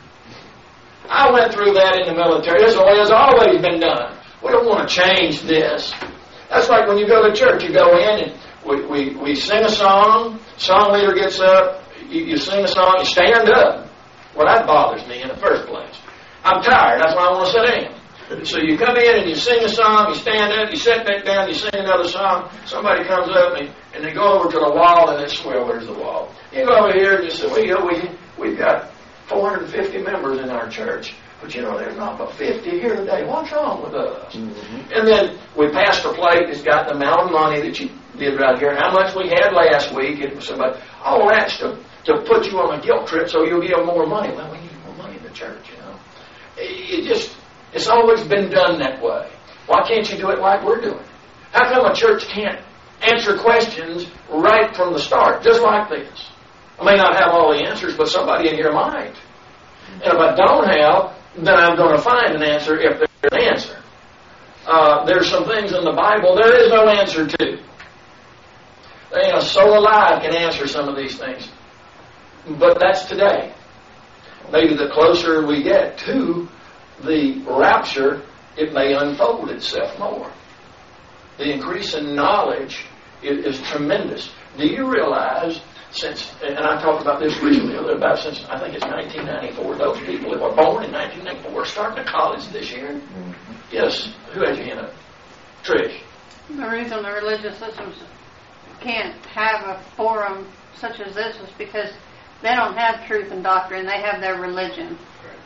I went through that in the military. This is the way it's always been done. We don't want to change this. That's like when you go to church. You go in and we, we, we sing a song. Song leader gets up. You, you sing a song. You stand up. Well, that bothers me in the first place. I'm tired. That's why I want to sit down. So you come in and you sing a song. You stand up. You sit back down. You sing another song. Somebody comes up and, and they go over to the wall and they swear, where's the wall? You go over here and you say, well, you know, we, we've got four hundred fifty members in our church. But you know, there's not but fifty here today. What's wrong with us? Mm-hmm. And then we pass the plate. It's got the amount of money that you did right here. How much we had last week. It was about all that's to, to put you on a guilt trip so you'll give more money. Well, we need more money in the church, you know. It just, it's always been done that way. Why can't you do it like we're doing? How come a church can't answer questions right from the start, just like this? I may not have all the answers, but somebody in here might. And if I don't have, then I'm going to find an answer if there's an answer. Uh, there's some things in the Bible there is no answer to. There ain't a soul alive can answer some of these things. But that's today. Maybe the closer we get to the rapture, it may unfold itself more. The increase in knowledge is, is tremendous. Do you realize, since, and I talked about this recently, about since, I think it's nineteen ninety-four, those people that were born in nineteen ninety-four are starting to college this year? Mm-hmm. Yes. Who has your hand up? Trish. The reason the religious systems can't have a forum such as this is because they don't have truth and doctrine. They have their religion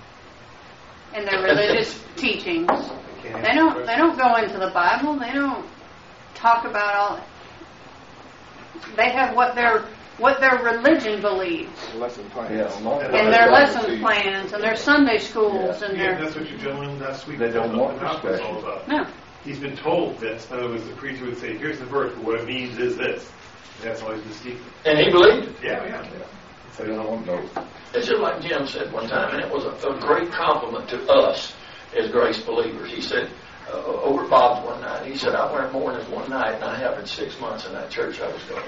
and their religious teachings. They don't. They don't go into the Bible. They don't talk about all. They have what their what their religion believes, Lesson plan. Yes. and their lesson plans, and their Sunday schools, and Yeah, their. that's what you gentlemen last week They don't want was discussion. all about. No. He's been told this. In other words, the preacher would say, "Here's the verse, but what it means is this." That's always the secret. And he believed it. Yeah, yeah. They don't want no. It's just like Jim said one time, and it was a, a great compliment to us as grace believers. He said, uh, over at Bob's one night, he said, I went more than one night, and I have in six months in that church I was going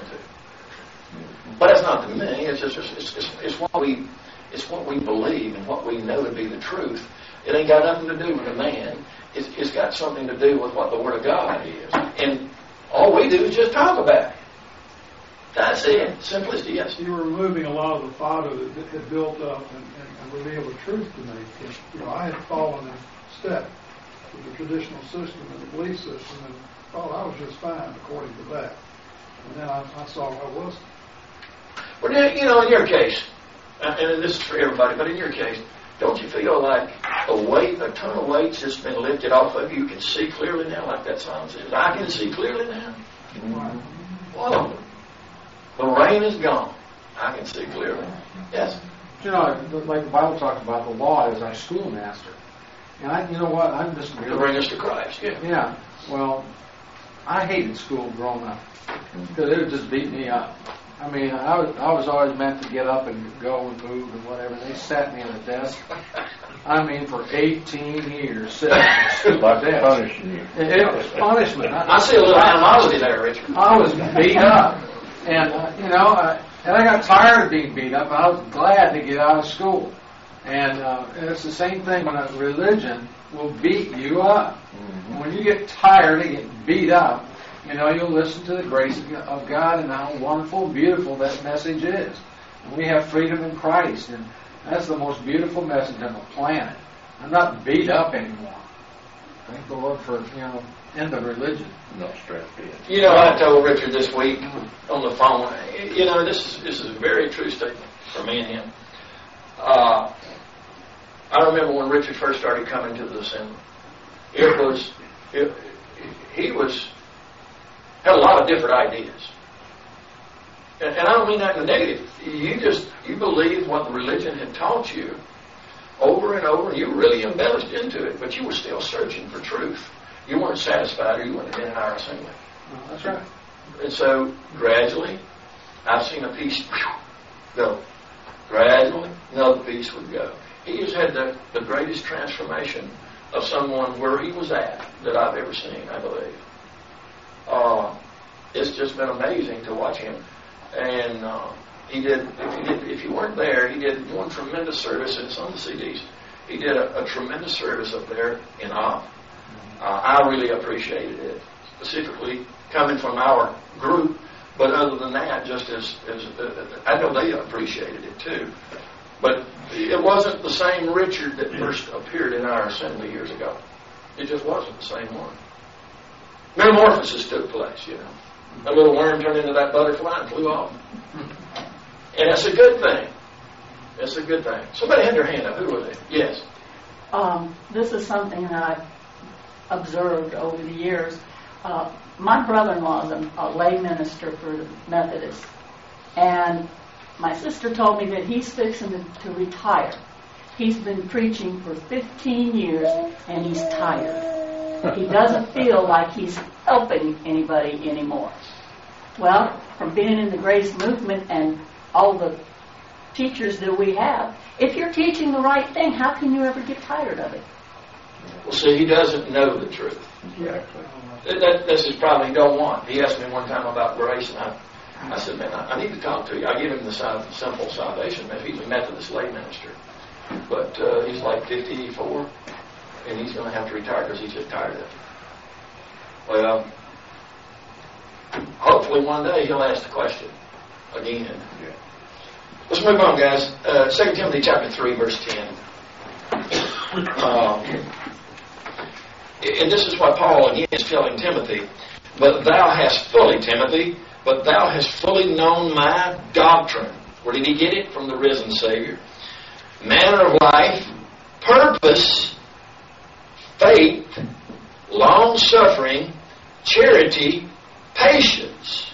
to. But that's not the meaning. It's just it's, it's, it's what we it's what we believe and what we know to be the truth. It ain't got nothing to do with a man. It's, it's got something to do with what the Word of God is. And all we do is just talk about it. That's it. Simplicity, yes. You were removing a lot of the fodder that, that had built up and, and, and revealed the truth to me. And, you know, I had fallen in step with the traditional system and the belief system and thought I was just fine according to that. And then I, I saw I wasn't. Well, you know, in your case, and this is for everybody, but in your case, don't you feel like a weight, a ton of weight's just been lifted off of you? You can see clearly now, like that song says. I can see clearly now. Whoa. The rain is gone. I can see clearly. Yes? You know, like the Bible talks about, the law is our schoolmaster. And I, you know what, I'm just... To bring us to Christ, yeah. Yeah. Well, I hated school growing up because it would just beat me up. I mean, I was, I was always meant to get up and go and move and whatever. They sat me at a desk. I mean, for eighteen years, sitting at a stupid Like desk. punishing you. It, it was punishment. I, I see a little animosity there, Richard. I was beat up. And, uh, you know, uh, and I got tired of being beat up. I was glad to get out of school. And, uh, and it's the same thing when a religion will beat you up. Mm-hmm. When you get tired of getting beat up, you know, you'll listen to the grace of God and how wonderful and beautiful that message is. And we have freedom in Christ, and that's the most beautiful message on the planet. I'm not beat up anymore. Thank the Lord for, you know, end of religion. Not strapped in. You know, I told Richard this week on the phone, you know, this is, this is a very true statement for me and him. Uh, I remember when Richard first started coming to the assembly. It was, it, he was, had a lot of different ideas. And, and I don't mean that in a negative. You just, you believed what the religion had taught you over and over, and you really embellished into it, but you were still searching for truth. You weren't satisfied, or you wouldn't have been in our assembly. Oh, that's right. And so, gradually, I've seen a piece go. Gradually, another piece would go. He has had the, the greatest transformation of someone where he was at that I've ever seen, I believe. Uh, it's just been amazing to watch him. And uh, he did, if you did, if you weren't there, he did one tremendous service, and it's on the C Ds. He did a, a tremendous service up there in Opp. Uh, I really appreciated it, specifically coming from our group. But other than that, just as, as uh, I know they appreciated it too. But it wasn't the same Richard that first appeared in our assembly years ago. It just wasn't the same one. Metamorphosis took place, you know. A little worm turned into that butterfly and flew off. And that's a good thing. That's a good thing. Somebody had their hand up. Who was it? Yes. Um, this is something that I've observed over the years. Uh, my brother-in-law is a, a lay minister for the Methodists. And my sister told me that he's fixing to, to retire. He's been preaching for fifteen years, and he's tired. He doesn't feel like he's helping anybody anymore. Well, from being in the grace movement and all the teachers that we have, if you're teaching the right thing, how can you ever get tired of it? Well, see, he doesn't know the truth. Exactly. That, that, that's his problem. He don't want. He asked me one time about grace, and I, I said, man, I, I need to talk to you. I give him the sal- simple salvation message. He's a Methodist lay minister. But uh, he's like fifty-four, and he's going to have to retire because he's just tired of it. Well, hopefully one day he'll ask the question again. Yeah. Let's move on, guys. Uh, Second Timothy chapter three, verse ten. Um, and this is what Paul again is telling Timothy. But thou hast fully, Timothy, but thou hast fully known my doctrine. Where did he get it? From the risen Savior. Manner of life, purpose, faith, long-suffering, charity, patience.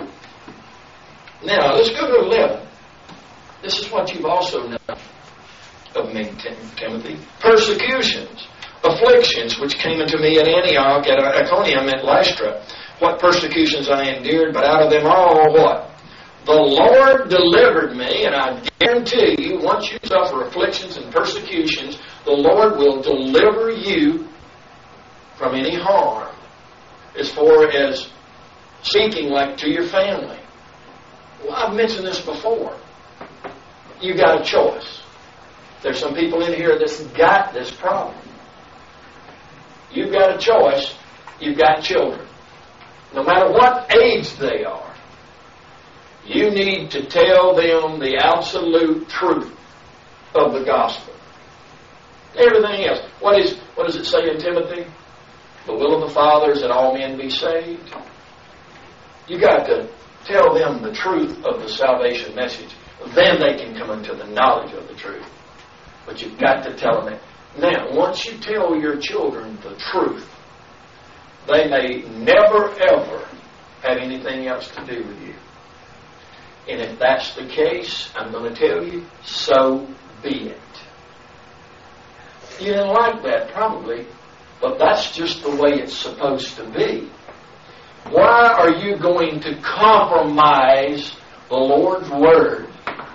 Now, let's go to eleven. This is what you've also known of me, Tim- Timothy. Persecutions, afflictions, which came unto me at Antioch, at Iconium, at Lystra. What persecutions I endured, but out of them all, what? The Lord delivered me, and I guarantee you, once you suffer afflictions and persecutions, the Lord will deliver you from any harm as far as seeking like to your family. Well, I've mentioned this before. You've got a choice. There's some people in here that's got this problem. You've got a choice. You've got children. No matter what age they are, you need to tell them the absolute truth of the gospel. Everything else. What is what does it say in Timothy? The will of the Father is that all men be saved. You got to tell them the truth of the salvation message. Then they can come into the knowledge of the truth. But you've got to tell them that. Now, once you tell your children the truth, they may never ever have anything else to do with you. And if that's the case, I'm going to tell you, so be it. You didn't like that, probably, but that's just the way it's supposed to be. Why are you going to compromise the Lord's Word?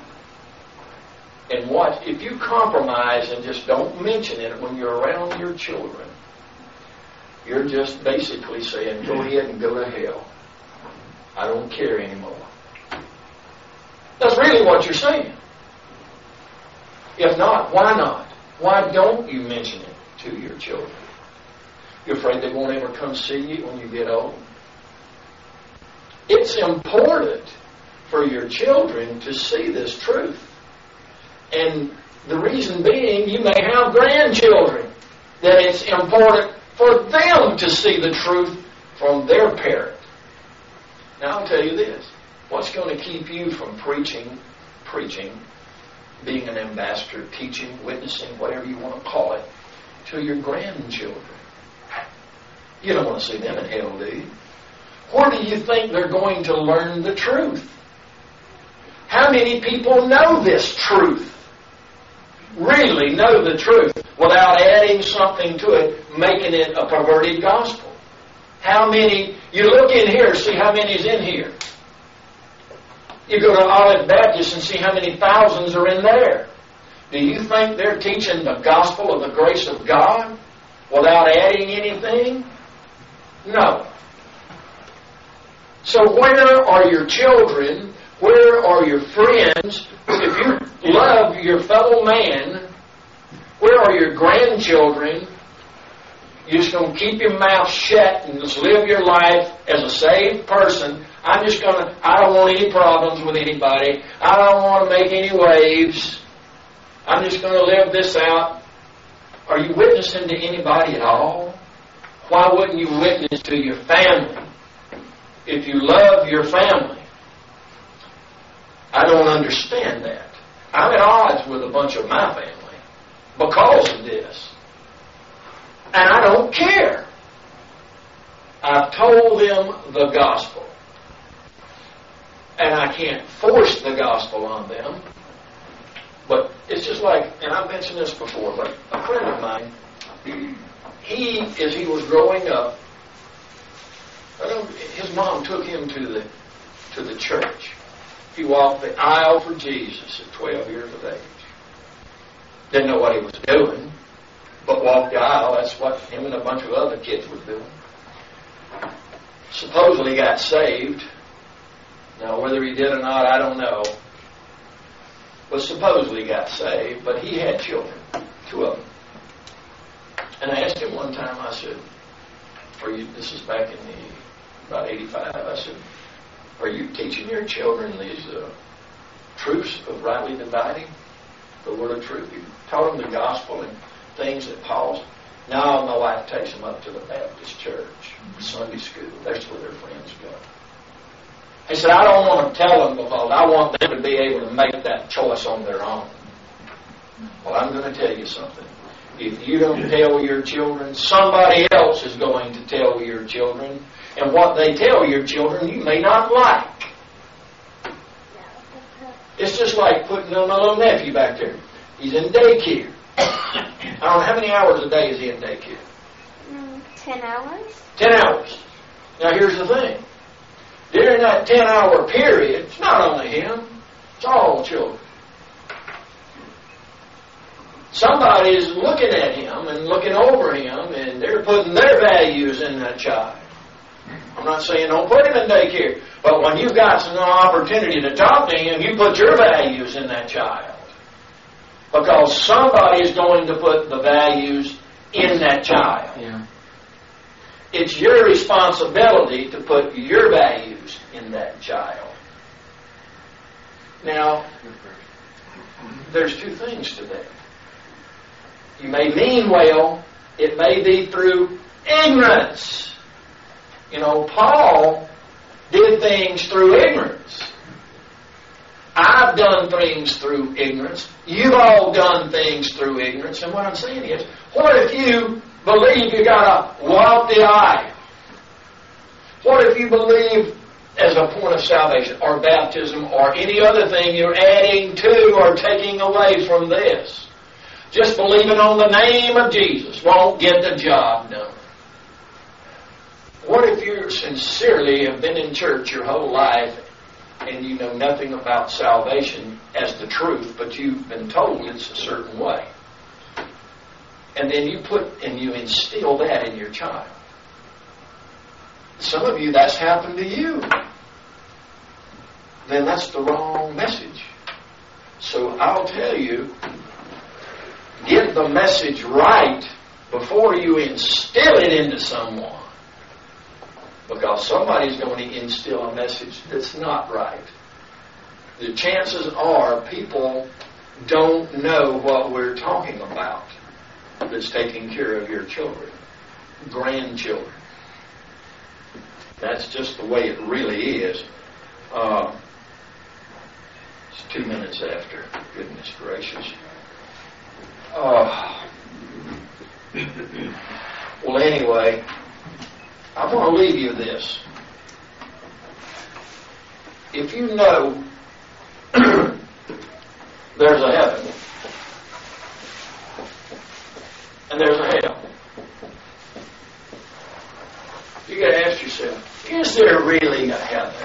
And what if you compromise and just don't mention it when you're around your children? You're just basically saying, go ahead and go to hell. I don't care anymore. That's really what you're saying. If not, why not? Why don't you mention it to your children? You're afraid they won't ever come see you when you get old? It's important for your children to see this truth. And the reason being, you may have grandchildren, that it's important for them to see the truth from their parent. Now I'll tell you this. What's going to keep you from preaching, preaching, being an ambassador, teaching, witnessing, whatever you want to call it, to your grandchildren? You don't want to see them in hell, do you? Where do you think they're going to learn the truth? How many people know this truth? Really know the truth without adding something to it, making it a perverted gospel? How many, you look in here, see how many is in here. You go to Olive Baptist and see how many thousands are in there. Do you think they're teaching the gospel of the grace of God without adding anything? No. So where are your children? Where are your friends? If you love your fellow man, where are your grandchildren? You're just going to keep your mouth shut and just live your life as a saved person. I'm just going to, I don't want any problems with anybody. I don't want to make any waves. I'm just going to live this out. Are you witnessing to anybody at all? Why wouldn't you witness to your family if you love your family? I don't understand that. I'm at odds with a bunch of my family because of this. And I don't care. I've told them the gospel. And I can't force the gospel on them. But it's just like, and I've mentioned this before, but a friend of mine, he, as he was growing up, I don't, his mom took him to the to the church. He walked the aisle for Jesus at twelve years of age. Didn't know what he was doing, but walked the aisle. That's what him and a bunch of other kids were doing. Supposedly got saved. Now, whether he did or not, I don't know. But supposedly got saved, but he had children, two of them. And I asked him one time, I said, are you, this is back in the, about eighty-five, I said, are you teaching your children these uh, truths of rightly dividing the word of truth? You taught them the gospel and things that Paul's. Now my wife takes them up to the Baptist church, Sunday school. That's where their friends go. He said, I don't want to tell them because I want them to be able to make that choice on their own. Well, I'm going to tell you something. If you don't tell your children, somebody else is going to tell your children. And what they tell your children, you may not like. It's just like putting on my little nephew back there. He's in daycare. I don't know, how many hours a day is he in daycare? Mm, ten hours. Ten hours. Now here's the thing. During that ten-hour period, it's not only him, it's all children. Somebody is looking at him and looking over him, and they're putting their values in that child. I'm not saying don't put him in daycare, but when you've got some opportunity to talk to him, you put your values in that child. Because somebody is going to put the values in that child. Yeah. It's your responsibility to put your values in that child. Now, there's two things to that. You may mean well, it may be through ignorance. You know, Paul did things through ignorance. I've done things through ignorance. You've all done things through ignorance. And what I'm saying is, what if you believe you got to walk the aisle? What if you believe as a point of salvation or baptism or any other thing you're adding to or taking away from this? Just believing on the name of Jesus won't get the job done. What if you sincerely have been in church your whole life and you know nothing about salvation as the truth, but you've been told it's a certain way? And then you put and you instill that in your child. Some of you, that's happened to you. Then that's the wrong message. So I'll tell you, get the message right before you instill it into someone. Because somebody's going to instill a message that's not right. The chances are people don't know what we're talking about that's taking care of your children, grandchildren. That's just the way it really is. Uh, it's two minutes after. Goodness gracious. Uh, well, anyway, I want to leave you this. If you know there's a heaven and there's a hell, you got to ask yourself, is there really a heaven?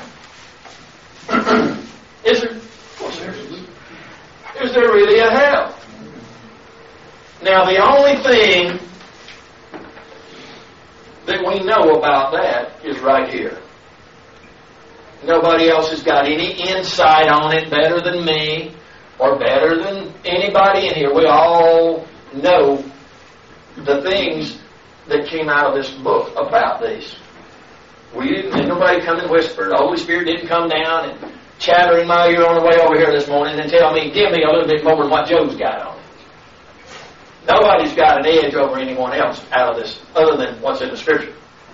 Is there? Of course there is. Is there really a hell? Now, the only thing that we know about that is right here. Nobody else has got any insight on it better than me or better than anybody in here. We all know the things that came out of this book about these. We didn't, and nobody come and whisper. The Holy Spirit didn't come down and chatter in my ear on the way over here this morning and tell me, give me a little bit more than what Joe's got on it. Nobody's got an edge over anyone else out of this other than what's in the Scripture.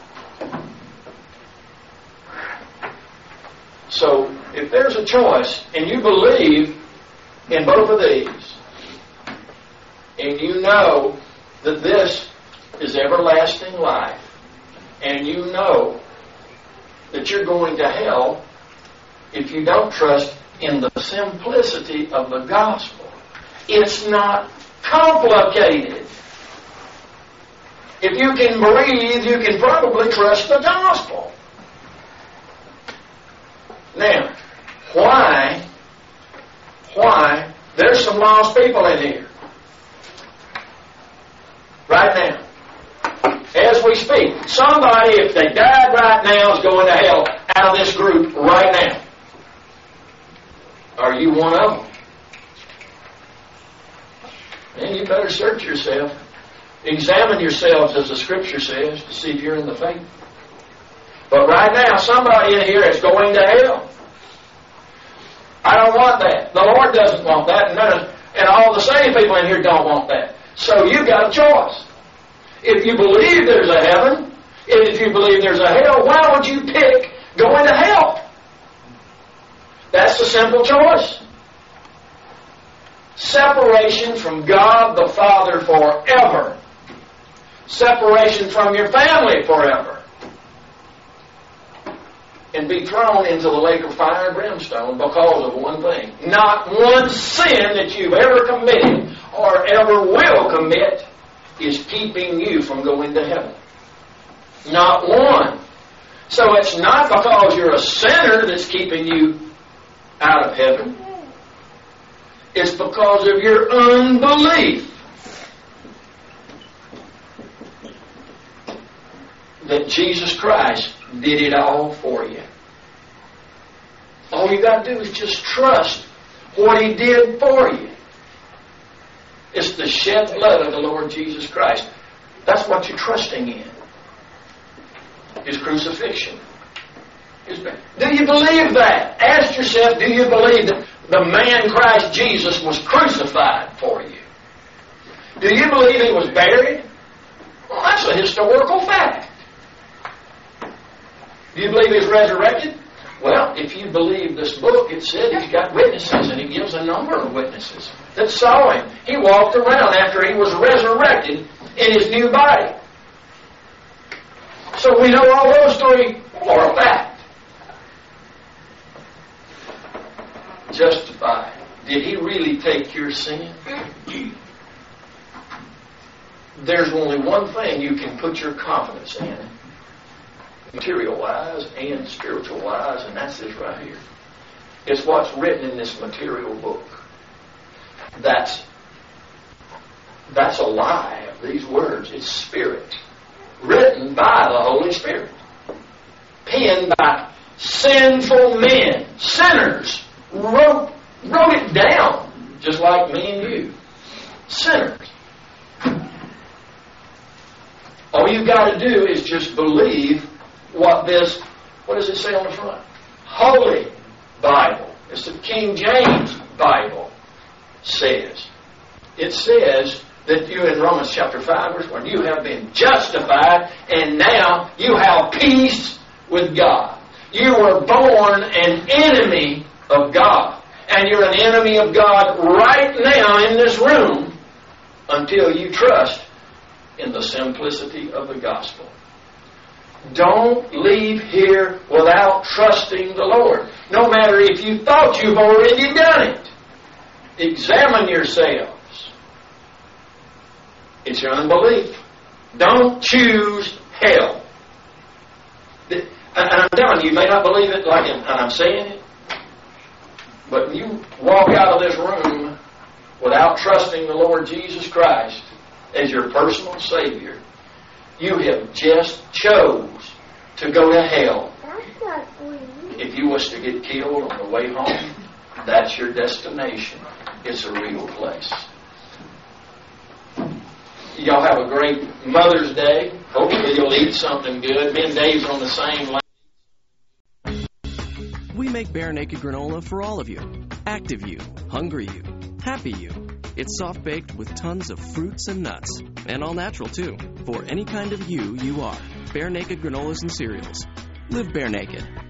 So, if there's a choice and you believe in both of these and you know that this is everlasting life and you know that you're going to hell if you don't trust in the simplicity of the gospel. It's not complicated. If you can breathe, you can probably trust the gospel. Now, why, why, there's some lost people in here. Right now. As we speak. Somebody, if they died right now, is going to hell out of this group right now. Are you one of them? Man, you better search yourself. Examine yourselves, as the Scripture says, to see if you're in the faith. But right now, somebody in here is going to hell. I don't want that. The Lord doesn't want that, and, none of, and all the saved people in here don't want that. So you've got a choice. If you believe there's a heaven, and if you believe there's a hell, why would you pick going to hell? That's the simple choice. Separation from God the Father forever. Separation from your family forever. And be thrown into the lake of fire and brimstone because of one thing. Not one sin that you've ever committed or ever will commit is keeping you from going to heaven. Not one. So it's not because you're a sinner that's keeping you out of heaven. It's because of your unbelief. that Jesus Christ did it all for you. All you got to do is just trust what He did for you. It's the shed blood of the Lord Jesus Christ. That's what you're trusting in. His crucifixion. His do you believe that? Ask yourself, do you believe that the man Christ Jesus was crucified for you? Do you believe He was buried? Well, that's a historical fact. Do you believe He was resurrected? Well, if you believe this book, it said He's got witnesses, and He gives a number of witnesses that saw Him. He walked around after He was resurrected in His new body. So we know all those three for a fact. Justified. Did He really take your sin? There's only one thing you can put your confidence in, material-wise and spiritual-wise, and that's this right here. It's what's written in this material book. That's that's a lie of these words. It's Spirit. Written by the Holy Spirit. Penned by sinful men, sinners, wrote, wrote it down, just like me and you. Sinners. All you've got to do is just believe what this, what does it say on the front? Holy Bible. It's the King James Bible says. It says that you in Romans chapter five verse one, you have been justified and now you have peace with God. You were born an enemy of God. And you're an enemy of God right now in this room until you trust in the simplicity of the gospel. Don't leave here without trusting the Lord. No matter if you thought you've already done it. Examine yourselves. It's your unbelief. Don't choose hell. And I'm telling you, you may not believe it like I'm saying it, but when you walk out of this room without trusting the Lord Jesus Christ as your personal Savior, you have just chose to go to hell. If you was to get killed on the way home, that's your destination. It's a real place. Y'all have a great Mother's Day. Hopefully you'll eat something good. Me and Dave's on the same line. We make Bare Naked granola for all of you. Active you, hungry you, happy you. It's soft-baked with tons of fruits and nuts. And all natural, too. For any kind of you you are. Bare Naked granolas and cereals. Live bare naked.